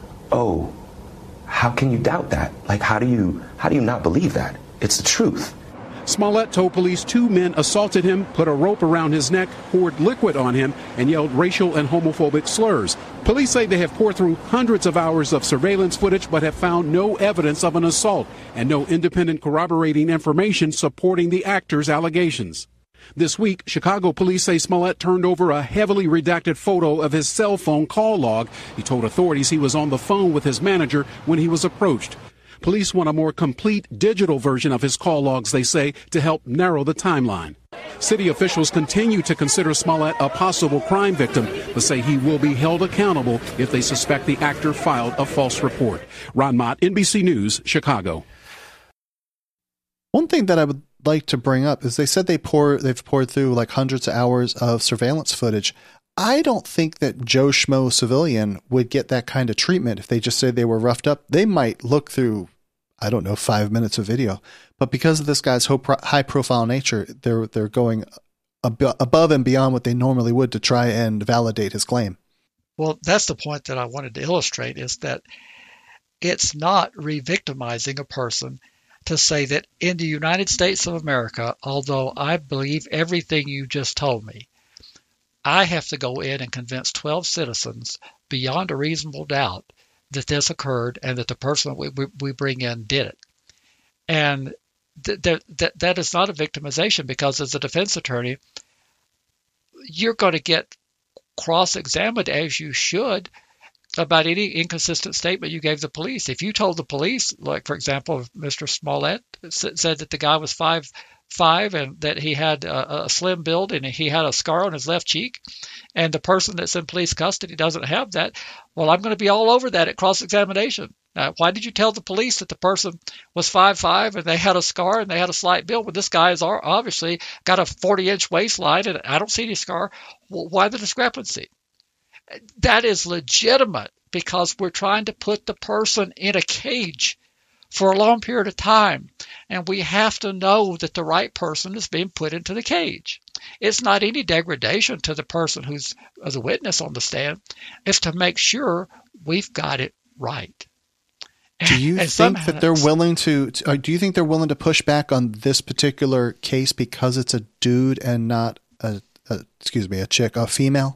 oh, how can you doubt that? Like, how do you how do you not believe that? It's the truth. Smollett told police two men assaulted him, put a rope around his neck, poured liquid on him, and yelled racial and homophobic slurs. Police say they have poured through hundreds of hours of surveillance footage but have found no evidence of an assault and no independent corroborating information supporting the actor's allegations. This week, Chicago police say Smollett turned over a heavily redacted photo of his cell phone call log. He told authorities he was on the phone with his manager when he was approached. Police want a more complete digital version of his call logs, they say, to help narrow the timeline. City officials continue to consider Smollett a possible crime victim, but say he will be held accountable if they suspect the actor filed a false report. Ron Mott, N B C News, Chicago. One thing that I would like to bring up is they said they pour they've poured through like hundreds of hours of surveillance footage. I don't think that Joe Schmo civilian would get that kind of treatment if they just say they were roughed up. They might look through, I don't know, five minutes of video, but because of this guy's high profile nature, they're they're going ab- above and beyond what they normally would to try and validate his claim. Well, that's the point that I wanted to illustrate, is that it's not re-victimizing a person to say that in the United States of America, although I believe everything you just told me, I have to go in and convince twelve citizens beyond a reasonable doubt that this occurred and that the person we, we, we bring in did it. And th- th- th- that is not a victimization, because as a defense attorney, you're going to get cross-examined, as you should, about any inconsistent statement you gave the police. If you told the police, like, for example, Mister Smollett said that the guy was five five and that he had a, a slim build and he had a scar on his left cheek, and the person that's in police custody doesn't have that, well, I'm going to be all over that at cross-examination. Now, why did you tell the police that the person was five five and they had a scar and they had a slight build? Well, this guy has obviously got a forty-inch waistline and I don't see any scar. Well, why the discrepancy? That is legitimate, because we're trying to put the person in a cage for a long period of time, and we have to know that the right person is being put into the cage. It's not any degradation to the person who's as a witness on the stand. It's to make sure we've got it right. Do you and think that they're willing to, to do you think they're willing to push back on this particular case because it's a dude and not a, a excuse me, a chick, a female?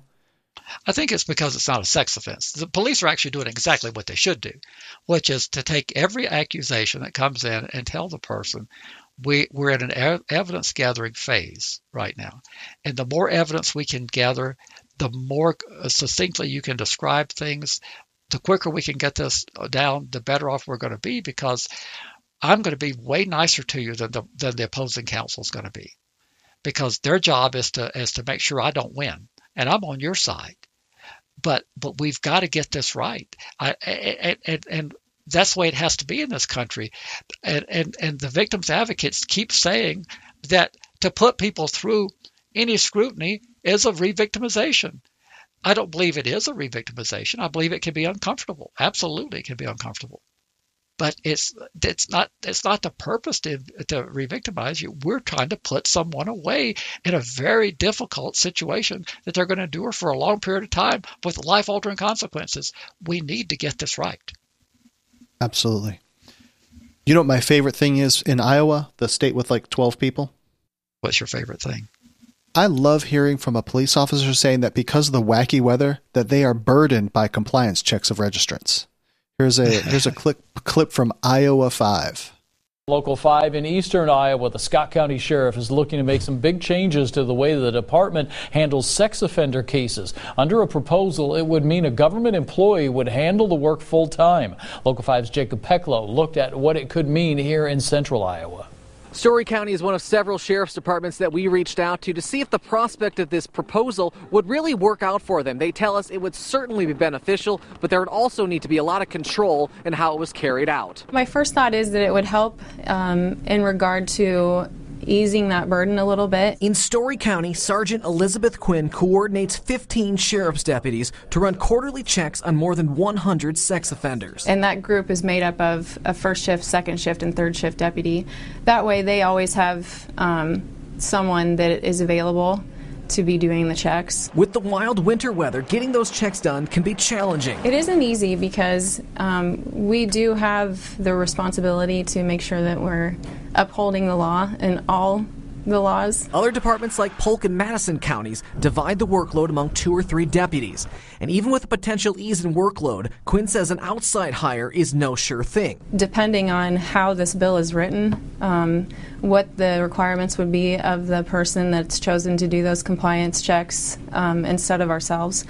I think it's because it's not a sex offense. The police are actually doing exactly what they should do, which is to take every accusation that comes in and tell the person, we, we're in an ev- evidence-gathering phase right now. And the more evidence we can gather, the more succinctly you can describe things, the quicker we can get this down, the better off we're going to be, because I'm going to be way nicer to you than the, than the opposing counsel is going to be, because their job is to is to make sure I don't win. And I'm on your side, but but we've got to get this right. I, and, and, and that's the way it has to be in this country. And, and and the victims advocates keep saying that to put people through any scrutiny is a re-victimization. I don't believe it is a re-victimization. I believe it can be uncomfortable. Absolutely, it can be uncomfortable. But it's it's not it's not the purpose to, to re-victimize you. We're trying to put someone away in a very difficult situation that they're going to endure for a long period of time with life-altering consequences. We need to get this right. Absolutely. You know what my favorite thing is in Iowa, the state with like twelve people? What's your favorite thing? I love hearing from a police officer saying that because of the wacky weather, that they are burdened by compliance checks of registrants. Here's a here's a clip clip from Iowa five. Local five in eastern Iowa, the Scott County Sheriff is looking to make some big changes to the way the department handles sex offender cases. Under a proposal, it would mean a government employee would handle the work full time. Local five's Jacob Peklo looked at what it could mean here in central Iowa. Story County is one of several sheriff's departments that we reached out to to see if the prospect of this proposal would really work out for them. They tell us it would certainly be beneficial, but there would also need to be a lot of control in how it was carried out. My first thought is that it would help um, in regard to easing that burden a little bit. In Story County, Sergeant Elizabeth Quinn coordinates fifteen sheriff's deputies to run quarterly checks on more than one hundred sex offenders. And that group is made up of a first shift, second shift, and third shift deputy. That way they always have um, someone that is available to be doing the checks. With the wild winter weather, getting those checks done can be challenging. It isn't easy because um, we do have the responsibility to make sure that we're upholding the law and all the laws. Other departments like Polk and Madison counties divide the workload among two or three deputies. And even with a potential ease in workload, Quinn says an outside hire is no sure thing. Depending on how this bill is written, um, what the requirements would be of the person that's chosen to do those compliance checks um, instead of ourselves.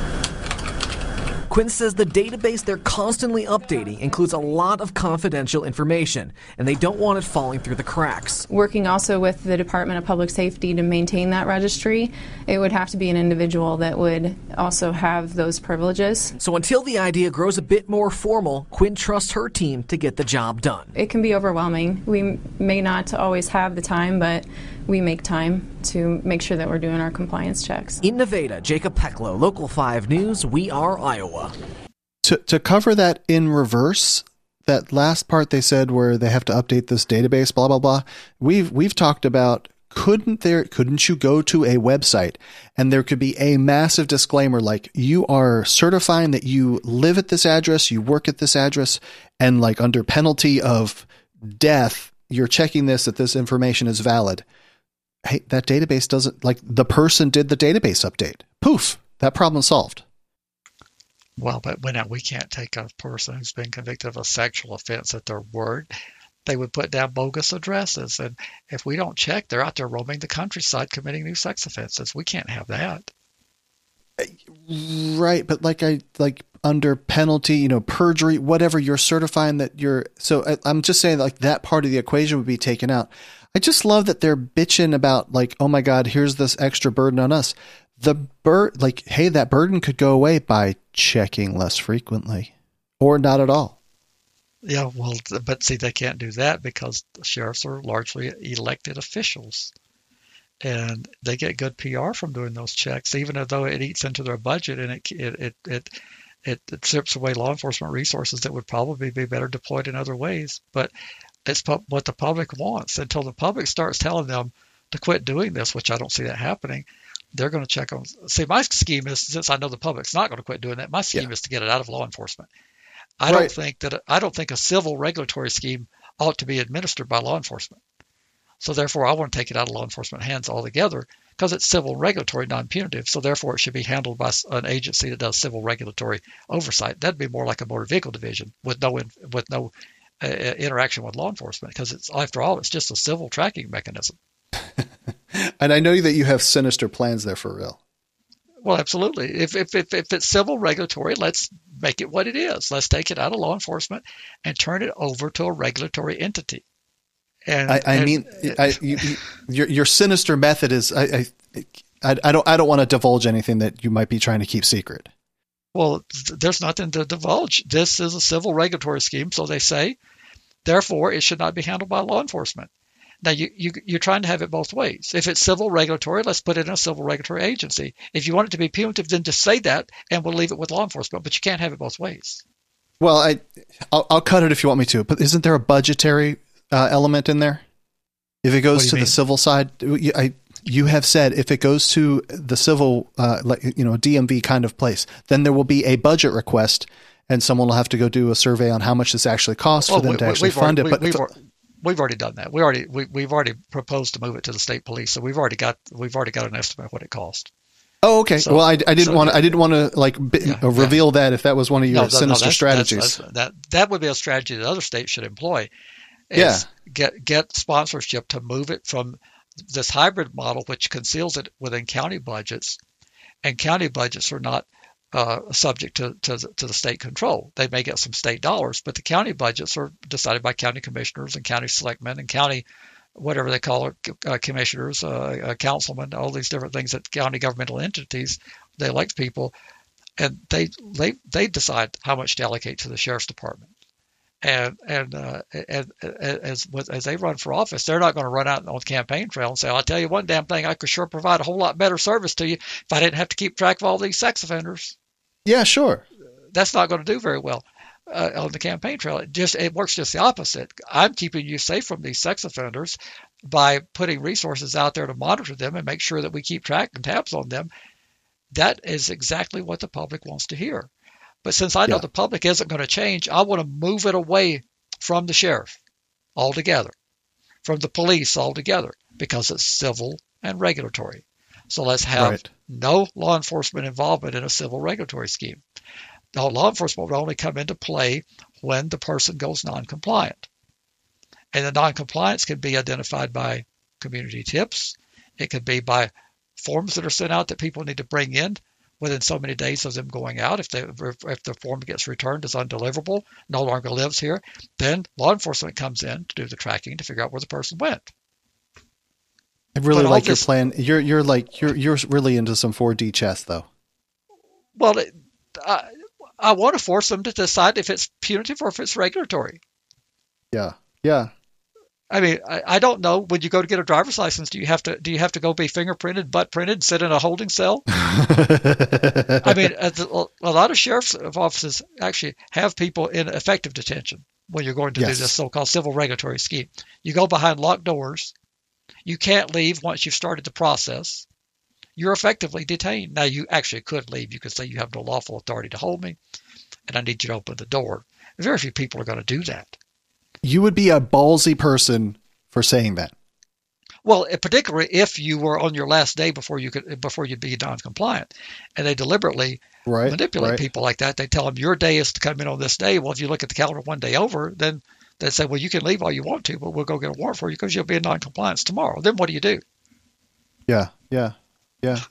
Quinn says the database they're constantly updating includes a lot of confidential information, and they don't want it falling through the cracks. Working also with the Department of Public Safety to maintain that registry, it would have to be an individual that would also have those privileges. So until the idea grows a bit more formal, Quinn trusts her team to get the job done. It can be overwhelming. We may not always have the time, but we make time to make sure that we're doing our compliance checks. In Nevada, Jacob Peklo, Local five News, We Are Iowa. To to cover that in reverse, that last part they said where they have to update this database, blah blah blah. We've we've talked about couldn't there couldn't you go to a website and there could be a massive disclaimer like you are certifying that you live at this address, you work at this address, and like under penalty of death, you're checking this that this information is valid. Hey, that database doesn't, like the person did the database update. Poof, that problem solved. Well, but when we can't take a person who's been convicted of a sexual offense at their word. They would put down bogus addresses. And if we don't check, they're out there roaming the countryside committing new sex offenses. We can't have that. Right. But like I, like under penalty, you know, perjury, whatever, you're certifying that you're, so I, I'm just saying like that part of the equation would be taken out. I just love that they're bitching about like, oh my God, here's this extra burden on us. The bur like, hey, that burden could go away by checking less frequently or not at all. Yeah, well, but see, they can't do that because the sheriffs are largely elected officials. And they get good P R from doing those checks, even though it eats into their budget and it it it it, it, it strips away law enforcement resources that would probably be better deployed in other ways. But it's what the public wants. Until the public starts telling them to quit doing this, which I don't see that happening, they're going to check on. See, my scheme is, since I know the public's not going to quit doing that, my scheme yeah. is to get it out of law enforcement. I right. don't think that I don't think a civil regulatory scheme ought to be administered by law enforcement. So therefore, I want to take it out of law enforcement hands altogether because it's civil regulatory, non-punitive. So therefore, it should be handled by an agency that does civil regulatory oversight. That'd be more like a motor vehicle division with no with no uh, interaction with law enforcement because it's after all, it's just a civil tracking mechanism. And I know that you have sinister plans there for real. Well, absolutely. If, if if if it's civil regulatory, let's make it what it is. Let's take it out of law enforcement and turn it over to a regulatory entity. And I, I and, mean, I, you, your your sinister method is I, I I don't I don't want to divulge anything that you might be trying to keep secret. Well, there's nothing to divulge. This is a civil regulatory scheme, so they say. Therefore, it should not be handled by law enforcement. Now, you, you, you're trying to have it both ways. If it's civil regulatory, let's put it in a civil regulatory agency. If you want it to be punitive, then just say that, and we'll leave it with law enforcement. But you can't have it both ways. Well, I, I'll, I'll cut it if you want me to. But isn't there a budgetary uh, element in there? If it goes to mean? the civil side, I, you have said if it goes to the civil, uh, like you know, D M V kind of place, then there will be a budget request, and someone will have to go do a survey on how much this actually costs well, for them we, to actually fund already, it. We, but we've, we've already done that. We already we, we've already proposed to move it to the state police, so we've already got we've already got an estimate of what it costs. Oh, okay. So, well, I, I didn't so, want to. I didn't want to like b- yeah, uh, reveal yeah. that if that was one of your no, sinister no, that's, strategies. That's, that's, that that would be a strategy that other states should employ. Is yeah. Get get sponsorship to move it from this hybrid model, which conceals it within county budgets, and county budgets are not uh, subject to, to to the state control. They may get some state dollars, but the county budgets are decided by county commissioners and county selectmen and county whatever they call it, uh, commissioners, uh, uh, councilmen, all these different things that county governmental entities, they elect people, and they they they decide how much to allocate to the sheriff's department. And and, uh, and, and as as they run for office, they're not going to run out on the campaign trail and say, "I'll tell you one damn thing, I could sure provide a whole lot better service to you if I didn't have to keep track of all these sex offenders." Yeah, sure. That's not going to do very well uh, on the campaign trail. It just it works just the opposite. I'm keeping you safe from these sex offenders by putting resources out there to monitor them and make sure that we keep track and tabs on them. That is exactly what the public wants to hear. But since I know yeah. the public isn't going to change, I want to move it away from the sheriff altogether, from the police altogether, because it's civil and regulatory. So let's have right. no law enforcement involvement in a civil regulatory scheme. Now, law enforcement would only come into play when the person goes non-compliant. And the non-compliance can be identified by community tips. It could be by forms that are sent out that people need to bring in within so many days of them going out. If, they, if the form gets returned as undeliverable, no longer lives here, then law enforcement comes in to do the tracking to figure out where the person went. I really but like your this, plan. You're you're like you're you're really into some four D chess, though. Well, it, I, I want to force them to decide if it's punitive or if it's regulatory. Yeah, yeah. I mean, I, I don't know. When you go to get a driver's license, do you have to do you have to go be fingerprinted, butt printed, sit in a holding cell? I mean, a, a lot of sheriff's offices actually have people in effective detention when you're going to yes. do this so-called civil regulatory scheme. You go behind locked doors. You can't leave once you've started the process. You're effectively detained. Now, you actually could leave. You could say you have no lawful authority to hold me, and I need you to open the door. Very few people are going to do that. You would be a ballsy person for saying that. Well, particularly if you were on your last day before you could before you'd be non-compliant, and they deliberately right, manipulate right. people like that. They tell them your day is to come in on this day. Well, if you look at the calendar one day over, then they say, well, you can leave all you want to, but we'll go get a warrant for you because you'll be in non-compliance tomorrow. Then what do you do? Yeah, yeah, yeah.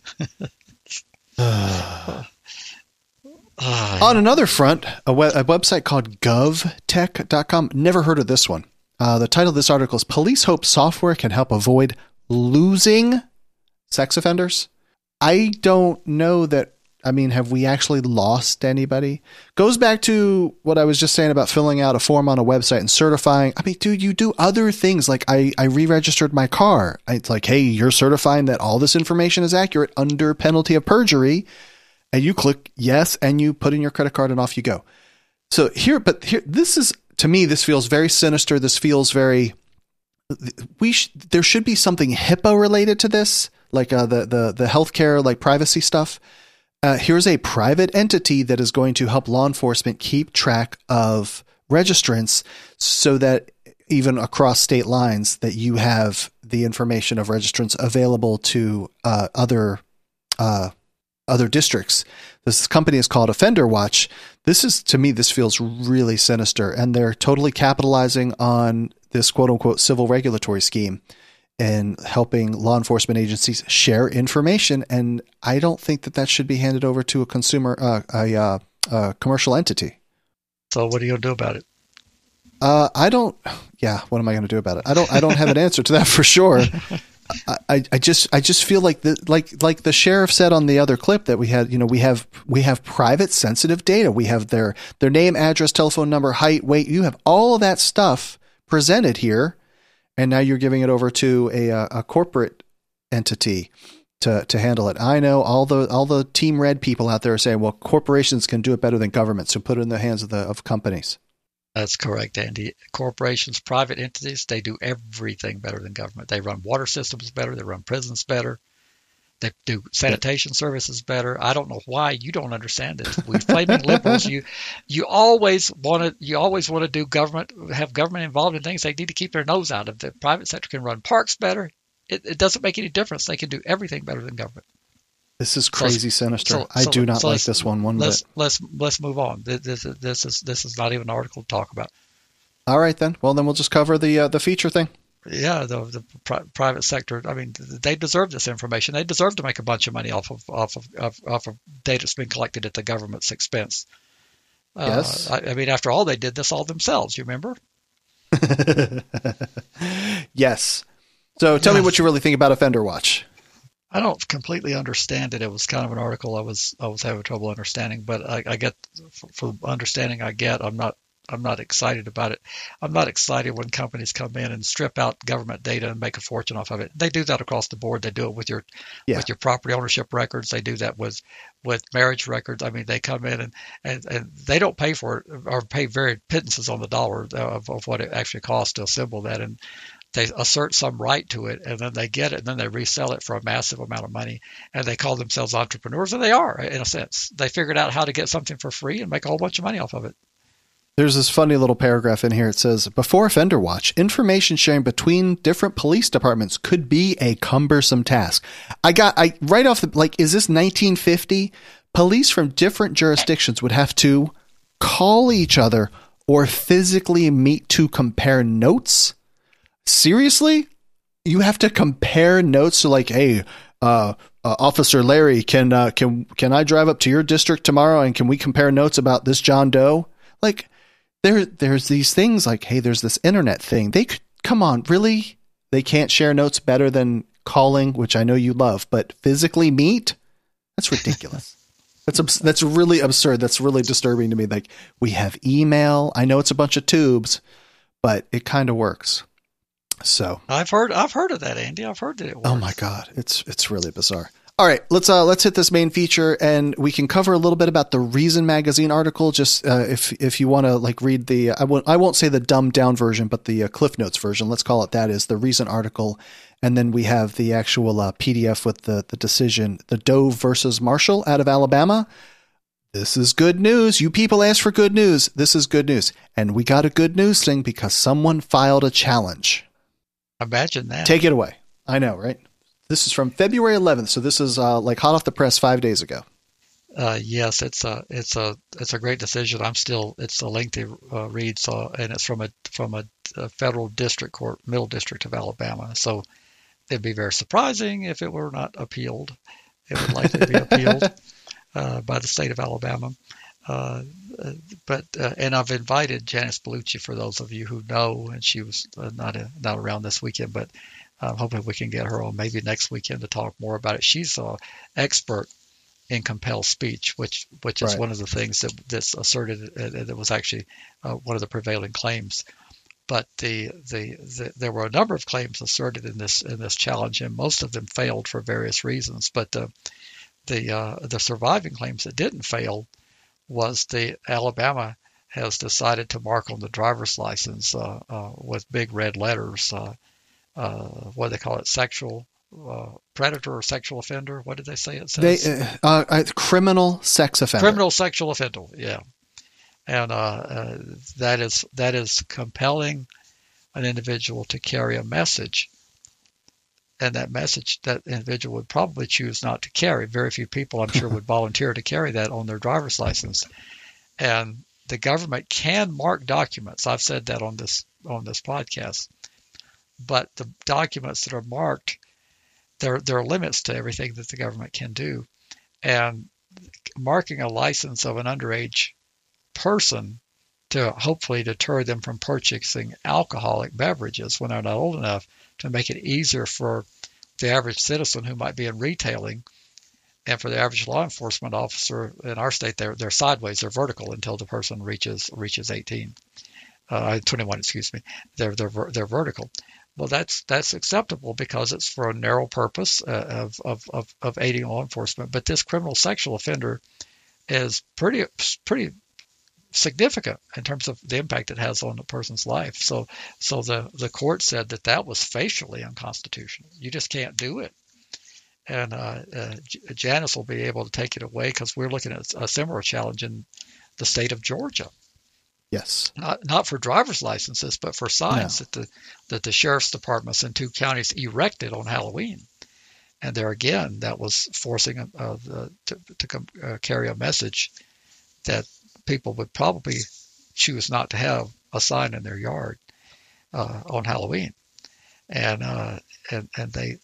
On another front, a, we- a website called gov tech dot com. Never heard of this one. Uh, the title of this article is Police Hope Software Can Help Avoid Losing Sex Offenders. I don't know that. I mean, have we actually lost anybody? Goes back to what I was just saying about filling out a form on a website and certifying. I mean, dude, you do other things. Like I, I re-registered my car. It's like, hey, you're certifying that all this information is accurate under penalty of perjury. And you click yes, and you put in your credit card and off you go. So here, but here, this is, to me, this feels very sinister. This feels very, we sh- there should be something HIPAA related to this, like uh, the, the, the healthcare, like privacy stuff. Uh, here's a private entity that is going to help law enforcement keep track of registrants so that even across state lines that you have the information of registrants available to uh, other uh, other districts. This company is called Offender Watch. This is, to me, this feels really sinister, and they're totally capitalizing on this quote unquote civil regulatory scheme and helping law enforcement agencies share information. And I don't think that that should be handed over to a consumer, uh, a, uh, a commercial entity. So what are you going to do about it? Uh, I don't, yeah. What am I going to do about it? I don't, I don't have an answer to that for sure. I, I just, I just feel like the, like, like the sheriff said on the other clip that we had, you know, we have, we have private sensitive data. We have their, their name, address, telephone number, height, weight. You have all of that stuff presented here. And now you're giving it over to a, a corporate entity to, to handle it. I know all the all the Team Red people out there are saying, well, corporations can do it better than government, so put it in the hands of the of companies. That's correct, Andy. Corporations, private entities, they do everything better than government. They run water systems better. They run prisons better. They do sanitation services better. I don't know why you don't understand it. We flaming liberals, you you always want to you always want to do government, have government involved in things they need to keep their nose out of. The private sector can run parks better. It, it doesn't make any difference. They can do everything better than government. This is crazy so, sinister. So, I so, do not so like this one one let's, bit. Let's let's move on. This, this this is this is not even an article to talk about. All right then. Well, then we'll just cover the uh, the feature thing. Yeah, the, the pri- private sector. I mean, they deserve this information. They deserve to make a bunch of money off of off of off, off of data that's been collected at the government's expense. Yes. Uh, I, I mean, after all, they did this all themselves. You remember? Yes. So tell yes. me what you really think about Offender Watch. I don't completely understand it. It was kind of an article I was I was having trouble understanding, but I, I get for, for understanding I get. I'm not. I'm not excited about it. I'm not excited when companies come in and strip out government data and make a fortune off of it. They do that across the board. They do it with your yeah. with your property ownership records. They do that with with marriage records. I mean, they come in and, and, and they don't pay for it or pay very pittances on the dollar of, of what it actually costs to assemble that. And they assert some right to it, and then they get it, and then they resell it for a massive amount of money. And they call themselves entrepreneurs, and they are, in a sense. They figured out how to get something for free and make a whole bunch of money off of it. There's this funny little paragraph in here. It says, before Offender Watch, information sharing between different police departments could be a cumbersome task. I got, I right off the, like, is this nineteen fifty? Police from different jurisdictions would have to call each other or physically meet to compare notes? Seriously? You have to compare notes to like, hey, uh, uh Officer Larry, can, uh, can, can I drive up to your district tomorrow and can we compare notes about this John Doe? Like, There, there's these things like, hey, there's this internet thing. They could, come on, really? They can't share notes better than calling, which I know you love, but physically meet? That's ridiculous. that's that's really absurd. That's really disturbing to me. Like, we have email. I know it's a bunch of tubes, but it kind of works. So I've heard, I've heard of that, Andy. I've heard that it works. Oh my God, it's it's really bizarre. All right, let's uh, let's hit this main feature, and we can cover a little bit about the Reason Magazine article. Just uh, if if you want to like read the, I won't I won't say the dumbed down version, but the uh, Cliff Notes version. Let's call it that. Is the Reason article, and then we have the actual uh, P D F with the the decision, the Doe versus Marshall out of Alabama. This is good news. You people asked for good news. This is good news, and we got a good news thing because someone filed a challenge. Imagine that. Take it away. I know, right? This is from February eleventh, so this is uh, like hot off the press five days ago. Uh, yes, it's a it's a it's a great decision. I'm still it's a lengthy uh, read, so and it's from a from a, a federal district court, Middle District of Alabama. So it'd be very surprising if it were not appealed. It would likely be appealed uh, by the state of Alabama. Uh, but uh, and I've invited Janice Bellucci, for those of you who know, and she was uh, not a, not around this weekend, but I'm hoping we can get her on maybe next weekend to talk more about it. She's an expert in compelled speech, which which is right. one of the things that that's asserted uh, that was actually uh, one of the prevailing claims. But the, the the there were a number of claims asserted in this in this challenge, and most of them failed for various reasons. But the the uh, the surviving claims that didn't fail was the Alabama has decided to mark on the driver's license uh, uh, with big red letters. Uh, uh, what do they call it? Sexual uh, predator or sexual offender? What did they say it says? They, uh, uh, criminal sex offender. Criminal sexual offender. Yeah, and uh, uh, that is that is compelling an individual to carry a message. And that message, that individual would probably choose not to carry. Very few people, I'm sure, would volunteer to carry that on their driver's license. And the government can mark documents. I've said that on this on this podcast. But the documents that are marked, there there are limits to everything that the government can do. And marking a license of an underage person to hopefully deter them from purchasing alcoholic beverages when they're not old enough, to make it easier for the average citizen who might be in retailing, and for the average law enforcement officer in our state, they're they're sideways, they're vertical until the person reaches reaches eighteen, uh, twenty-one, excuse me. They're they're they're vertical. Well, that's that's acceptable because it's for a narrow purpose uh, of, of of of aiding law enforcement. But this criminal sexual offender is pretty pretty. significant in terms of the impact it has on a person's life. So so the, the court said that that was facially unconstitutional. You just can't do it. And uh, uh, Janice will be able to take it away because we're looking at a similar challenge in the state of Georgia. Yes. Not not for driver's licenses, but for signs no. that the that the sheriff's departments in two counties erected on Halloween. And there again, that was forcing uh, the, to, to uh, carry a message that people would probably choose not to have a sign in their yard uh, on Halloween, and uh, and and they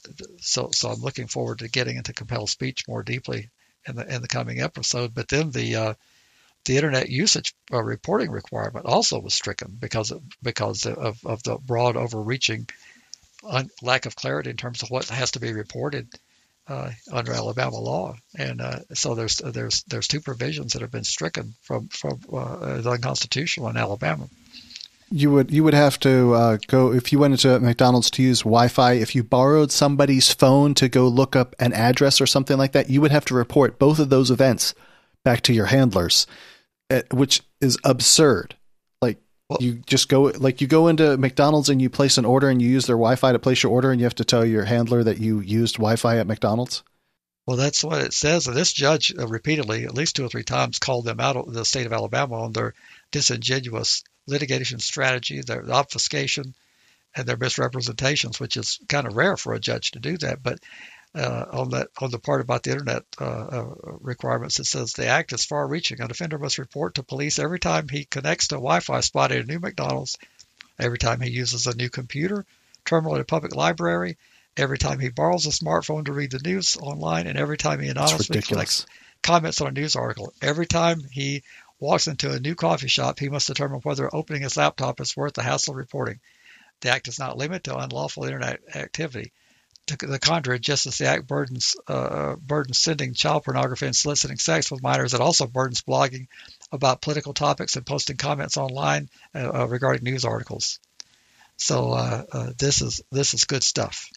so so I'm looking forward to getting into compelled speech more deeply in the in the coming episode. But then the uh, the internet usage uh, reporting requirement also was stricken because of, because of of the broad overreaching un- lack of clarity in terms of what has to be reported Uh, under Alabama law, and uh, so there's there's there's two provisions that have been stricken from from uh, as unconstitutional in Alabama. You would you would have to uh, go if you went into McDonald's to use Wi-Fi. If you borrowed somebody's phone to go look up an address or something like that, you would have to report both of those events back to your handlers, which is absurd. Like well, you just go like you go into McDonald's and you place an order and you use their Wi-Fi to place your order, and you have to tell your handler that you used Wi-Fi at McDonald's. Well, that's what it says. And this judge uh, repeatedly, at least two or three times, called them out of the state of Alabama on their disingenuous litigation strategy, their obfuscation, and their misrepresentations, which is kind of rare for a judge to do that. But uh, on that, on the part about the internet uh, uh, requirements, it says the act is far-reaching. An offender must report to police every time he connects to a Wi-Fi spot at a new McDonald's, every time he uses a new computer terminal at a public library, every time he borrows a smartphone to read the news online, and every time he anonymously collects comments on a news article. Every time he walks into a new coffee shop, he must determine whether opening his laptop is worth the hassle of reporting. The act does not limit to unlawful internet activity. To the contrary, just as the act burdens, uh, burdens sending child pornography and soliciting sex with minors, it also burdens blogging about political topics and posting comments online uh, uh, regarding news articles. So uh, uh, this is this is good stuff.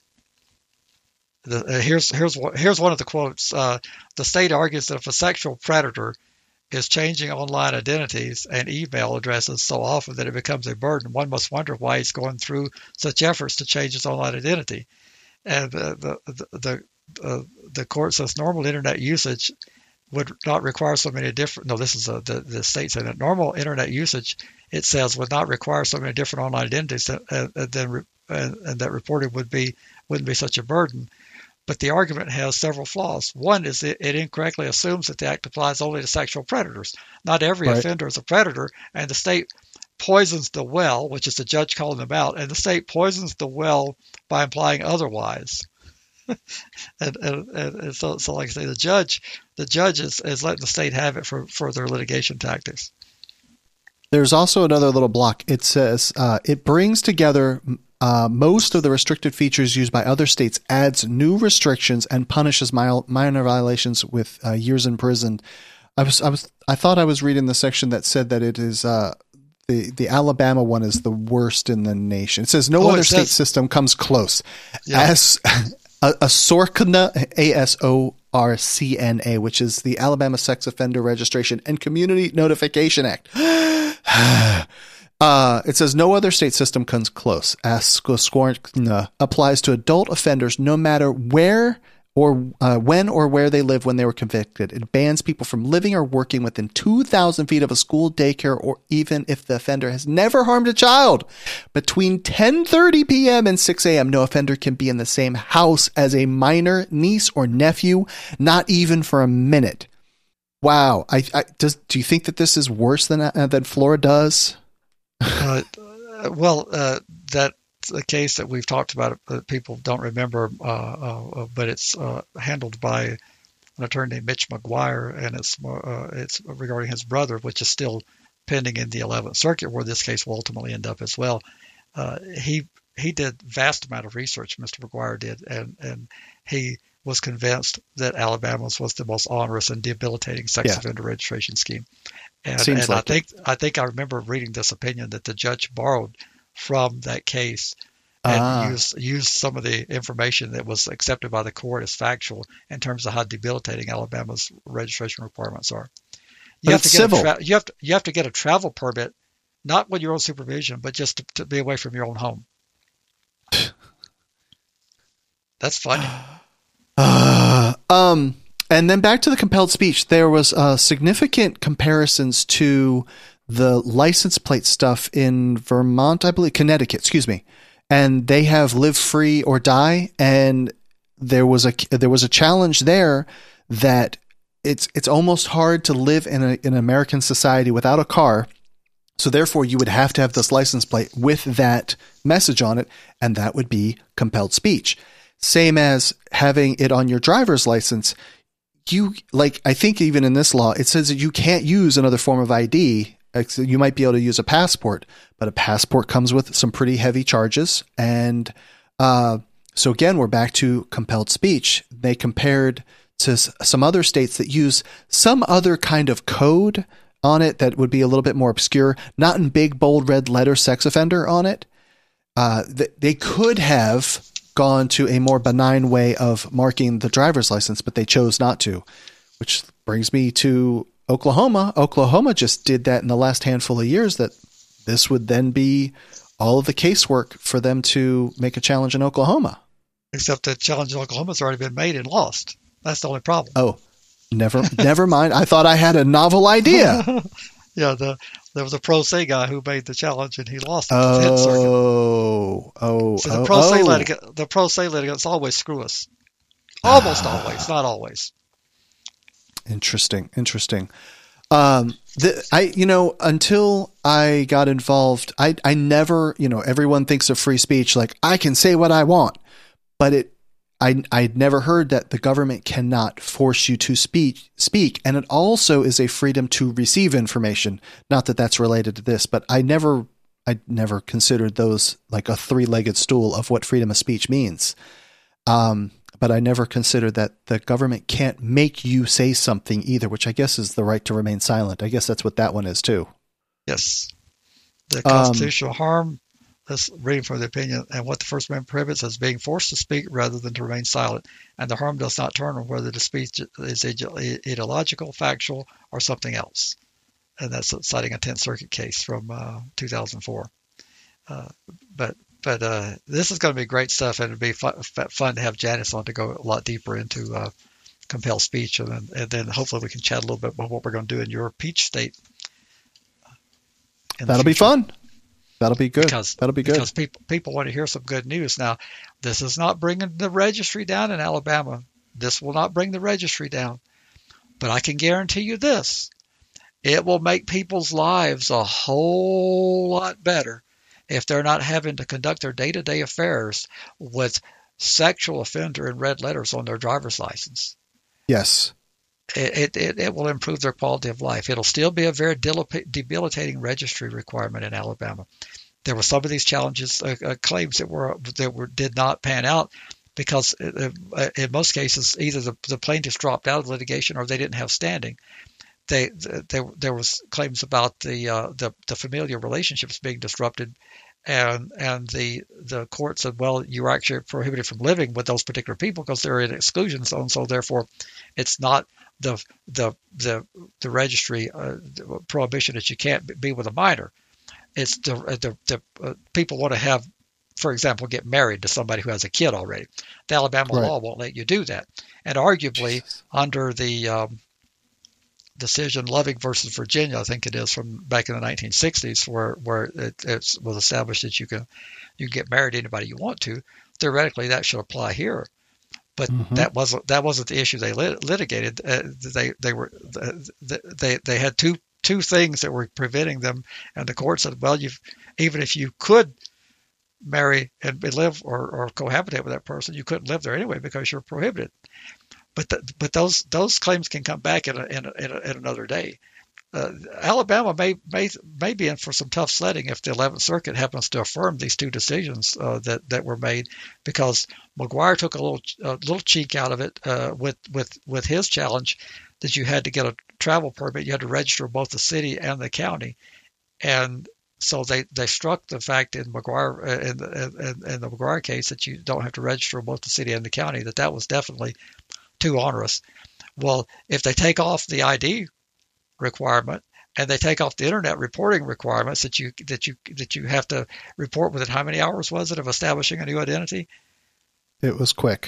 The, uh, here's here's here's one of the quotes. Uh, the state argues that if a sexual predator is changing online identities and email addresses so often that it becomes a burden, one must wonder why he's going through such efforts to change his online identity. And the the the, the, uh, the court says normal internet usage would not require so many different. No, this is a, the the state saying that normal internet usage, it says, would not require so many different online identities than, uh, than re, and, and that reporting would be wouldn't be such a burden. But the argument has several flaws. One is it, it incorrectly assumes that the act applies only to sexual predators. Not every right. offender is a predator, and the state poisons the well, which is the judge calling them out, and the state poisons the well by implying otherwise. and, and, and so, so, like I say, the judge, the judge is, is letting the state have it for, for their litigation tactics. There's also another little block. It says uh, it brings together uh, most of the restricted features used by other states, adds new restrictions, and punishes minor, minor violations with uh, years in prison. I was, I was, I thought I was reading the section that said that it is uh, the the Alabama one is the worst in the nation. It says no oh, other says, state system comes close. Yeah. As a, a SORCNA, A S O R C N A, which is the Alabama Sex Offender Registration and Community Notification Act. uh, it says no other state system comes close. SORCNA applies to adult offenders no matter where or uh, when or where they live when they were convicted. It bans people from living or working within two thousand feet of a school, daycare, or even if the offender has never harmed a child. Between ten thirty p.m. and six a.m., no offender can be in the same house as a minor, niece, or nephew, not even for a minute. Wow. I, I does, do you think that this is worse than, uh, than Florida does? uh, well, uh, that a case that we've talked about that people don't remember, uh, uh, but it's uh, handled by an attorney named Mitch McGuire, and it's uh, it's regarding his brother, which is still pending in the eleventh Circuit, where this case will ultimately end up as well. Uh, he he did vast amount of research, Mister McGuire did, and and he was convinced that Alabama's was the most onerous and debilitating sex yeah. offender registration scheme. And, Seems and like I think it. I think I remember reading this opinion that the judge borrowed from that case and ah. used used some of the information that was accepted by the court as factual in terms of how debilitating Alabama's registration requirements are. You but have it's to get civil. A tra- you have to you have to get a travel permit, not with your own supervision, but just to, to be away from your own home. That's funny. Uh, um, and then back to the compelled speech. There was uh, significant comparisons to the license plate stuff in Vermont, I believe, Connecticut, excuse me. And they have live free or die. And there was a, there was a challenge there that it's, it's almost hard to live in, a, in an American society without a car. So therefore you would have to have this license plate with that message on it. And that would be compelled speech. Same as having it on your driver's license. You like, I think even in this law, it says that you can't use another form of I D. You might be able to use a passport, but a passport comes with some pretty heavy charges. And uh, so again, we're back to compelled speech. They compared to some other states that use some other kind of code on it that would be a little bit more obscure, not in big, bold red letter sex offender on it. Uh, they could have gone to a more benign way of marking the driver's license, but they chose not to, which brings me to Oklahoma. Oklahoma just did that in the last handful of years, that this would then be all of the casework for them to make a challenge in Oklahoma. Except the challenge in Oklahoma has already been made and lost. That's the only problem. Oh, never, never mind. I thought I had a novel idea. Yeah, the there was a pro se guy who made the challenge and he lost it. Oh, oh, so the oh, pro se oh. litigant, the pro se litigants always screw us. Almost ah. always, not always. Interesting, interesting. Um, the, I, you know, until I got involved, I, I never, you know, everyone thinks of free speech like I can say what I want, but it, I, I'd never heard that the government cannot force you to speak, speak. And it also is a freedom to receive information. Not that that's related to this, but I never, I never considered those like a three-legged stool of what freedom of speech means. Um, but I never considered that the government can't make you say something either, which I guess is the right to remain silent. I guess that's what that one is too. Yes. The constitutional um, harm, that's reading from the opinion, and what the First Amendment prohibits is being forced to speak rather than to remain silent. And the harm does not turn on whether the speech is ideological, factual, or something else. And that's citing a Tenth Circuit case from uh, two thousand four. Uh, but but uh, this is going to be great stuff, and it'd be fun, fun to have Janice on to go a lot deeper into uh, compelled speech, and then, and then hopefully we can chat a little bit about what we're going to do in your peach state. That'll be fun. That'll be good. Because, That'll be good. Because people people want to hear some good news. Now, this is not bringing the registry down in Alabama. This will not bring the registry down. But I can guarantee you this. It will make people's lives a whole lot better if they're not having to conduct their day-to-day affairs with sexual offender in red letters on their driver's license. Yes. It, it, it will improve their quality of life. It'll still be a very debilitating registry requirement in Alabama. There were some of these challenges, uh, uh, claims that were that were did not pan out because uh, in most cases either the, the plaintiffs dropped out of litigation or they didn't have standing. They, they there was claims about the uh, the the familial relationships being disrupted, and and the the court said, well, you're actually prohibited from living with those particular people because they're in exclusion zone, so therefore, it's not the the the the registry uh, the prohibition that you can't be with a minor. It's the the, the uh, people want to have, for example, get married to somebody who has a kid already. The Alabama right. law won't let you do that, and arguably Jesus. under the um, decision Loving versus Virginia, I think it is from back in the nineteen sixties, where where it, it was established that you can you can get married to anybody you want to. Theoretically, that should apply here. But mm-hmm. that wasn't that wasn't the issue they lit, litigated. Uh, they they were they they had two two things that were preventing them, and the court said, well, you've even if you could marry and live or, or cohabitate with that person, you couldn't live there anyway because you're prohibited. But the, but those those claims can come back in a, in, a, in, a, in another day. Uh, Alabama may may may be in for some tough sledding if the eleventh Circuit happens to affirm these two decisions uh, that that were made, because McGuire took a little a little cheek out of it uh, with with with his challenge that you had to get a travel permit, you had to register both the city and the county, and so they, they struck the fact in McGuire uh, in, in, in the McGuire case that you don't have to register both the city and the county, that that was definitely too onerous. Well, if they take off the I D requirement and they take off the internet reporting requirements that you that you that you have to report within how many hours was it of establishing a new identity? It was quick.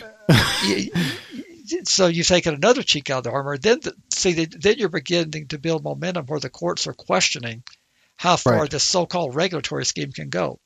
So you've taken another cheek out of the armor. Then the, see then you're beginning to build momentum where the courts are questioning how far right. this so-called regulatory scheme can go,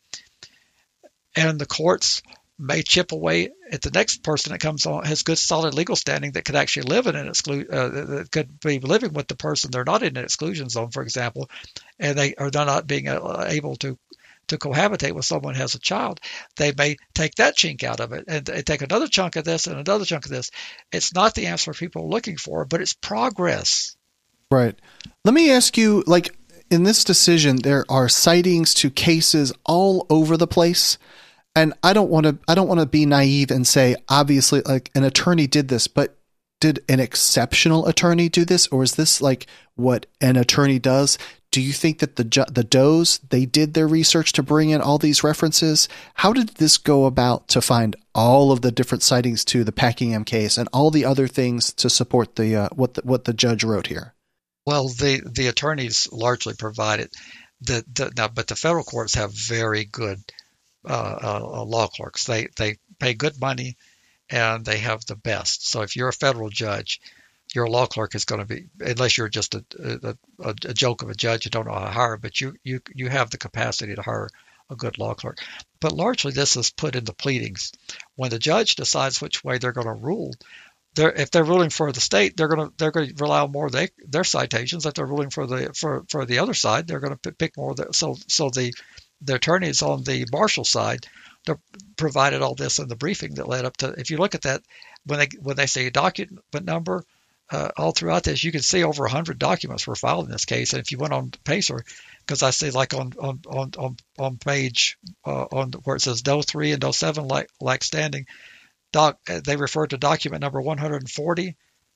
and the courts may chip away at the next person that comes on, has good solid legal standing that could actually live in an exclusion, uh, that could be living with the person. They're not in an exclusion zone, for example, and they are not being uh, able to, to cohabitate with someone who has a child. They may take that chink out of it and, and take another chunk of this and another chunk of this. It's not the answer people are looking for, but it's progress. Right. Let me ask you, like, in this decision, there are sightings to cases all over the place. And I don't want to, I don't want to be naive and say, obviously, like an attorney did this, but did an exceptional attorney do this? Or is this like what an attorney does? Do you think that the, the Does, they did their research to bring in all these references? How did this go about to find all of the different sightings to the Packingham case and all the other things to support the, uh, what the, what the judge wrote here? Well, the, the attorneys largely provided the, the, now, but the federal courts have very good Uh, uh, law clerks. They they pay good money, and they have the best. So if you're a federal judge, your law clerk is going to be, unless you're just a, a, a joke of a judge you don't know how to hire, but you, you, you have the capacity to hire a good law clerk. But largely this is put in the pleadings. When the judge decides which way they're going to rule, they're, if they're ruling for the state, they're going to they're going to rely on more of they, their citations. If they're ruling for the for, for the other side, they're going to pick more of the, so so the The attorneys on the Marshall side provided all this in the briefing that led up to. If you look at that, when they when they say document number, uh, all throughout this, you can see over a hundred documents were filed in this case. And if you went on Pacer, because I see like on on on on, on page uh, on where it says Doe three and Doe seven like like standing, doc they refer to document number one hundred forty.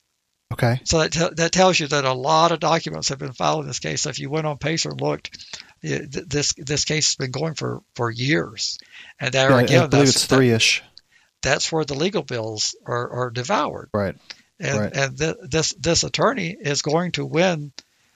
Okay. So that t- that tells you that a lot of documents have been filed in this case. So if you went on Pacer and looked, it, this this case has been going for, for years, and there yeah, again, I believe that's, it's three-ish. That, that's where the legal bills are, are devoured. Right. And right. and th- this this attorney is going to win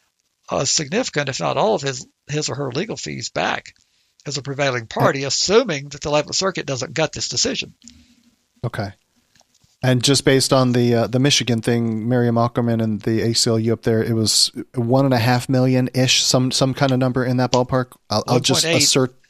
a significant, if not all, of his his or her legal fees back as a prevailing party, assuming that the eleventh Circuit doesn't gut this decision. Okay. And just based on the uh, the Michigan thing, Miriam Ackerman and the A C L U up there, it was one and a half million ish, some some kind of number in that ballpark. I'll, I'll just assert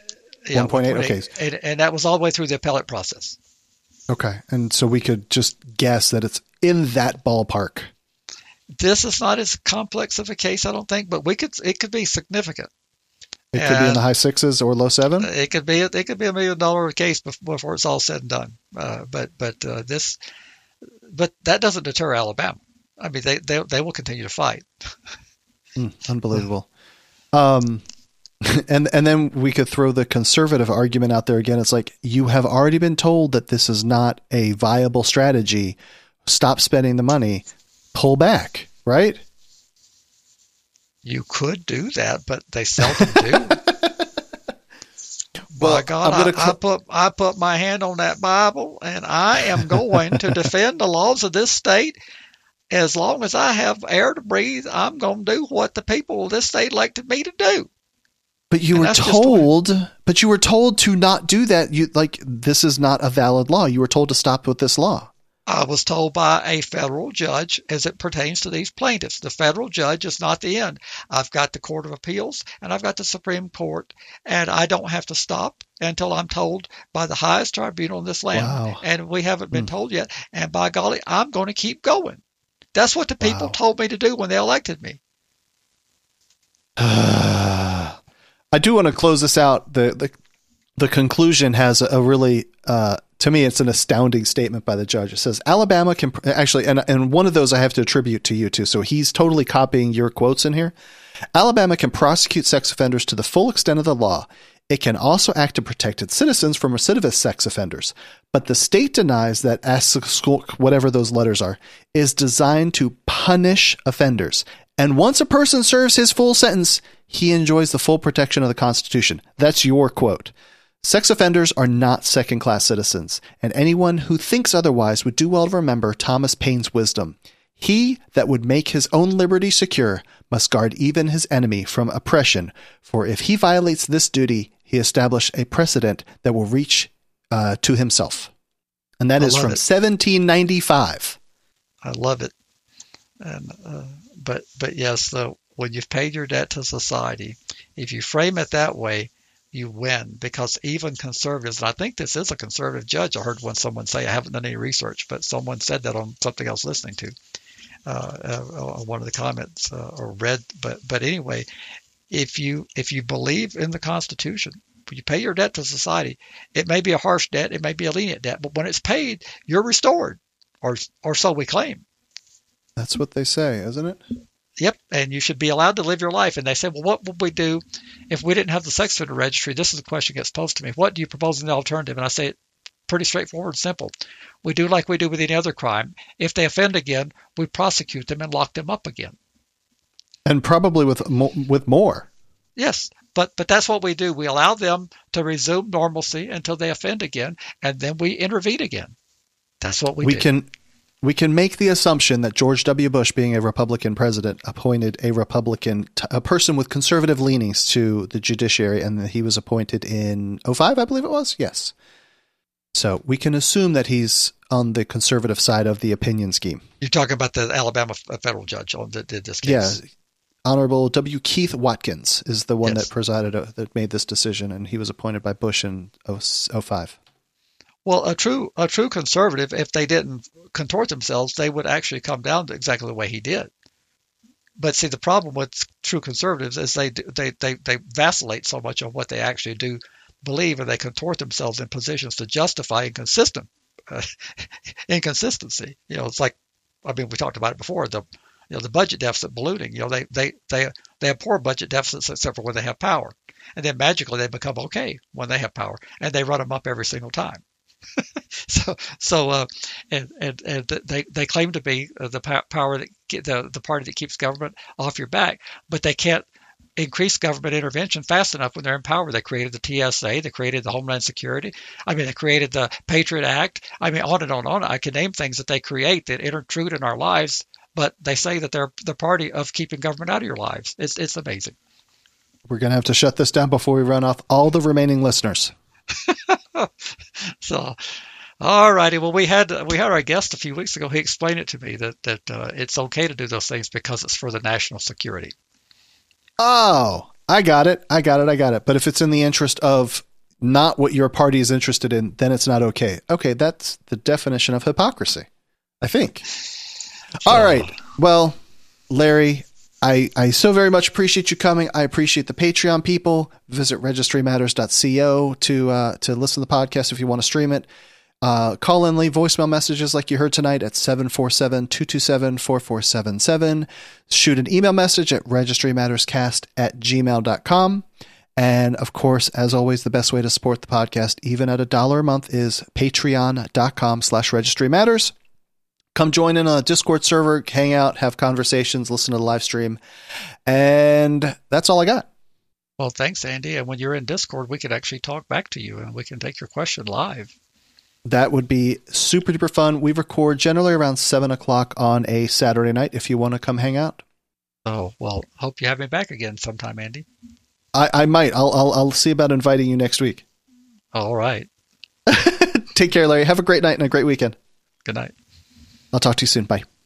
Yeah, one point eight. Okay. And, and that was all the way through the appellate process. Okay. And so we could just guess that it's in that ballpark. This is not as complex of a case, I don't think, but we could it could be significant. It could and be in the high sixes or low seven. It could be it could be a million dollar case before it's all said and done. Uh, but but uh, this but that doesn't deter Alabama. I mean, they they they will continue to fight. Mm, unbelievable. Um, and and then we could throw the conservative argument out there again. It's like, you have already been told that this is not a viable strategy. Stop spending the money. Pull back, right? You could do that, but they seldom do. Well, By God, I'm gonna I, cl- I put I put my hand on that Bible, and I am going to defend the laws of this state. As long as I have air to breathe, I'm going to do what the people of this state elected me to do. But you and were told, but you were told to not do that. You like, this is not a valid law. You were told to stop with this law. I was told by a federal judge as it pertains to these plaintiffs. The federal judge is not the end. I've got the Court of Appeals and I've got the Supreme Court, and I don't have to stop until I'm told by the highest tribunal in this land. Wow. And we haven't been mm. told yet. And by golly, I'm going to keep going. That's what the people wow. told me to do when they elected me. I do want to close this out. The the, the conclusion has a really, uh, to me, it's an astounding statement by the judge. It says, Alabama can actually, and, and one of those I have to attribute to you too. So he's totally copying your quotes in here. Alabama can prosecute sex offenders to the full extent of the law. It can also act to protect its citizens from recidivist sex offenders. But the state denies that A S C S C, whatever those letters are, is designed to punish offenders. And once a person serves his full sentence, he enjoys the full protection of the Constitution. That's your quote. Sex offenders are not second-class citizens, and anyone who thinks otherwise would do well to remember Thomas Paine's wisdom. He that would make his own liberty secure must guard even his enemy from oppression, for if he violates this duty, he established a precedent that will reach uh, to himself. And that I is from it. seventeen ninety-five. I love it. And uh, but but yes, the, when you've paid your debt to society, if you frame it that way, you win, because even conservatives, and I think this is a conservative judge. I heard one someone say, I haven't done any research, but someone said that on something I was listening to, uh, uh, one of the comments uh, or read. But but anyway, if you if you believe in the Constitution, when you pay your debt to society, it may be a harsh debt, it may be a lenient debt, but when it's paid, you're restored, or or so we claim. That's what they say, isn't it? Yep, and you should be allowed to live your life. And they say, well, what would we do if we didn't have the sex offender registry? This is a question that gets posed to me. What do you propose in the alternative? And I say, pretty straightforward and simple. We do like we do with any other crime. If they offend again, we prosecute them and lock them up again. And probably with mo- with more. Yes, but but that's what we do. We allow them to resume normalcy until they offend again, and then we intervene again. That's what we, we do. Can, we can make the assumption that George W. Bush, being a Republican president, appointed a Republican, t- a person with conservative leanings to the judiciary, and that he was appointed in oh five, I believe it was? Yes. So we can assume that he's on the conservative side of the opinion scheme. You're talking about the Alabama federal judge that did this case. Yeah. Honorable W. Keith Watkins is the one yes. that presided, uh, that made this decision, and he was appointed by Bush in oh five. Well, a true a true conservative, if they didn't contort themselves, they would actually come down to exactly the way he did. But see, the problem with true conservatives is they they they, they vacillate so much on what they actually do believe, and they contort themselves in positions to justify inconsistent uh, inconsistency. You know, it's like, I mean, we talked about it before. The you know the budget deficit ballooning. You know, they they they they have poor budget deficits except for when they have power, and then magically they become okay when they have power, and they run them up every single time. so, so, uh, and, and, and they, they claim to be the power that the, the party that keeps government off your back, but they can't increase government intervention fast enough when they're in power. They created the T S A, they created the Homeland Security. I mean, they created the Patriot Act. I mean, on and on and on. I can name things that they create that intrude in our lives, but they say that they're the party of keeping government out of your lives. It's, it's amazing. We're going to have to shut this down before we run off all the remaining listeners. So, all righty. Well, we had we had our guest a few weeks ago. He explained it to me that that uh, it's okay to do those things because it's for the national security. Oh, I got it. I got it. I got it. But if it's in the interest of not what your party is interested in, then it's not okay. Okay, that's the definition of hypocrisy, I think. Sure. All right. Well, Larry, I, I so very much appreciate you coming. I appreciate the Patreon people. Visit registry matters dot co to uh, to listen to the podcast if you want to stream it. Uh, call in, leave voicemail messages like you heard tonight at seven four seven, two two seven, four four seven seven. Shoot an email message at registry matters cast at gmail dot com. And of course, as always, the best way to support the podcast, even at a dollar a month, is patreon.com slash registry matters. Come join in on a Discord server, hang out, have conversations, listen to the live stream. And that's all I got. Well, thanks, Andy. And when you're in Discord, we could actually talk back to you and we can take your question live. That would be super duper fun. We record generally around seven o'clock on a Saturday night if you want to come hang out. Oh, well, hope you have me back again sometime, Andy. I, I might. I'll, I'll I'll see about inviting you next week. All right. Take care, Larry. Have a great night and a great weekend. Good night. I'll talk to you soon. Bye.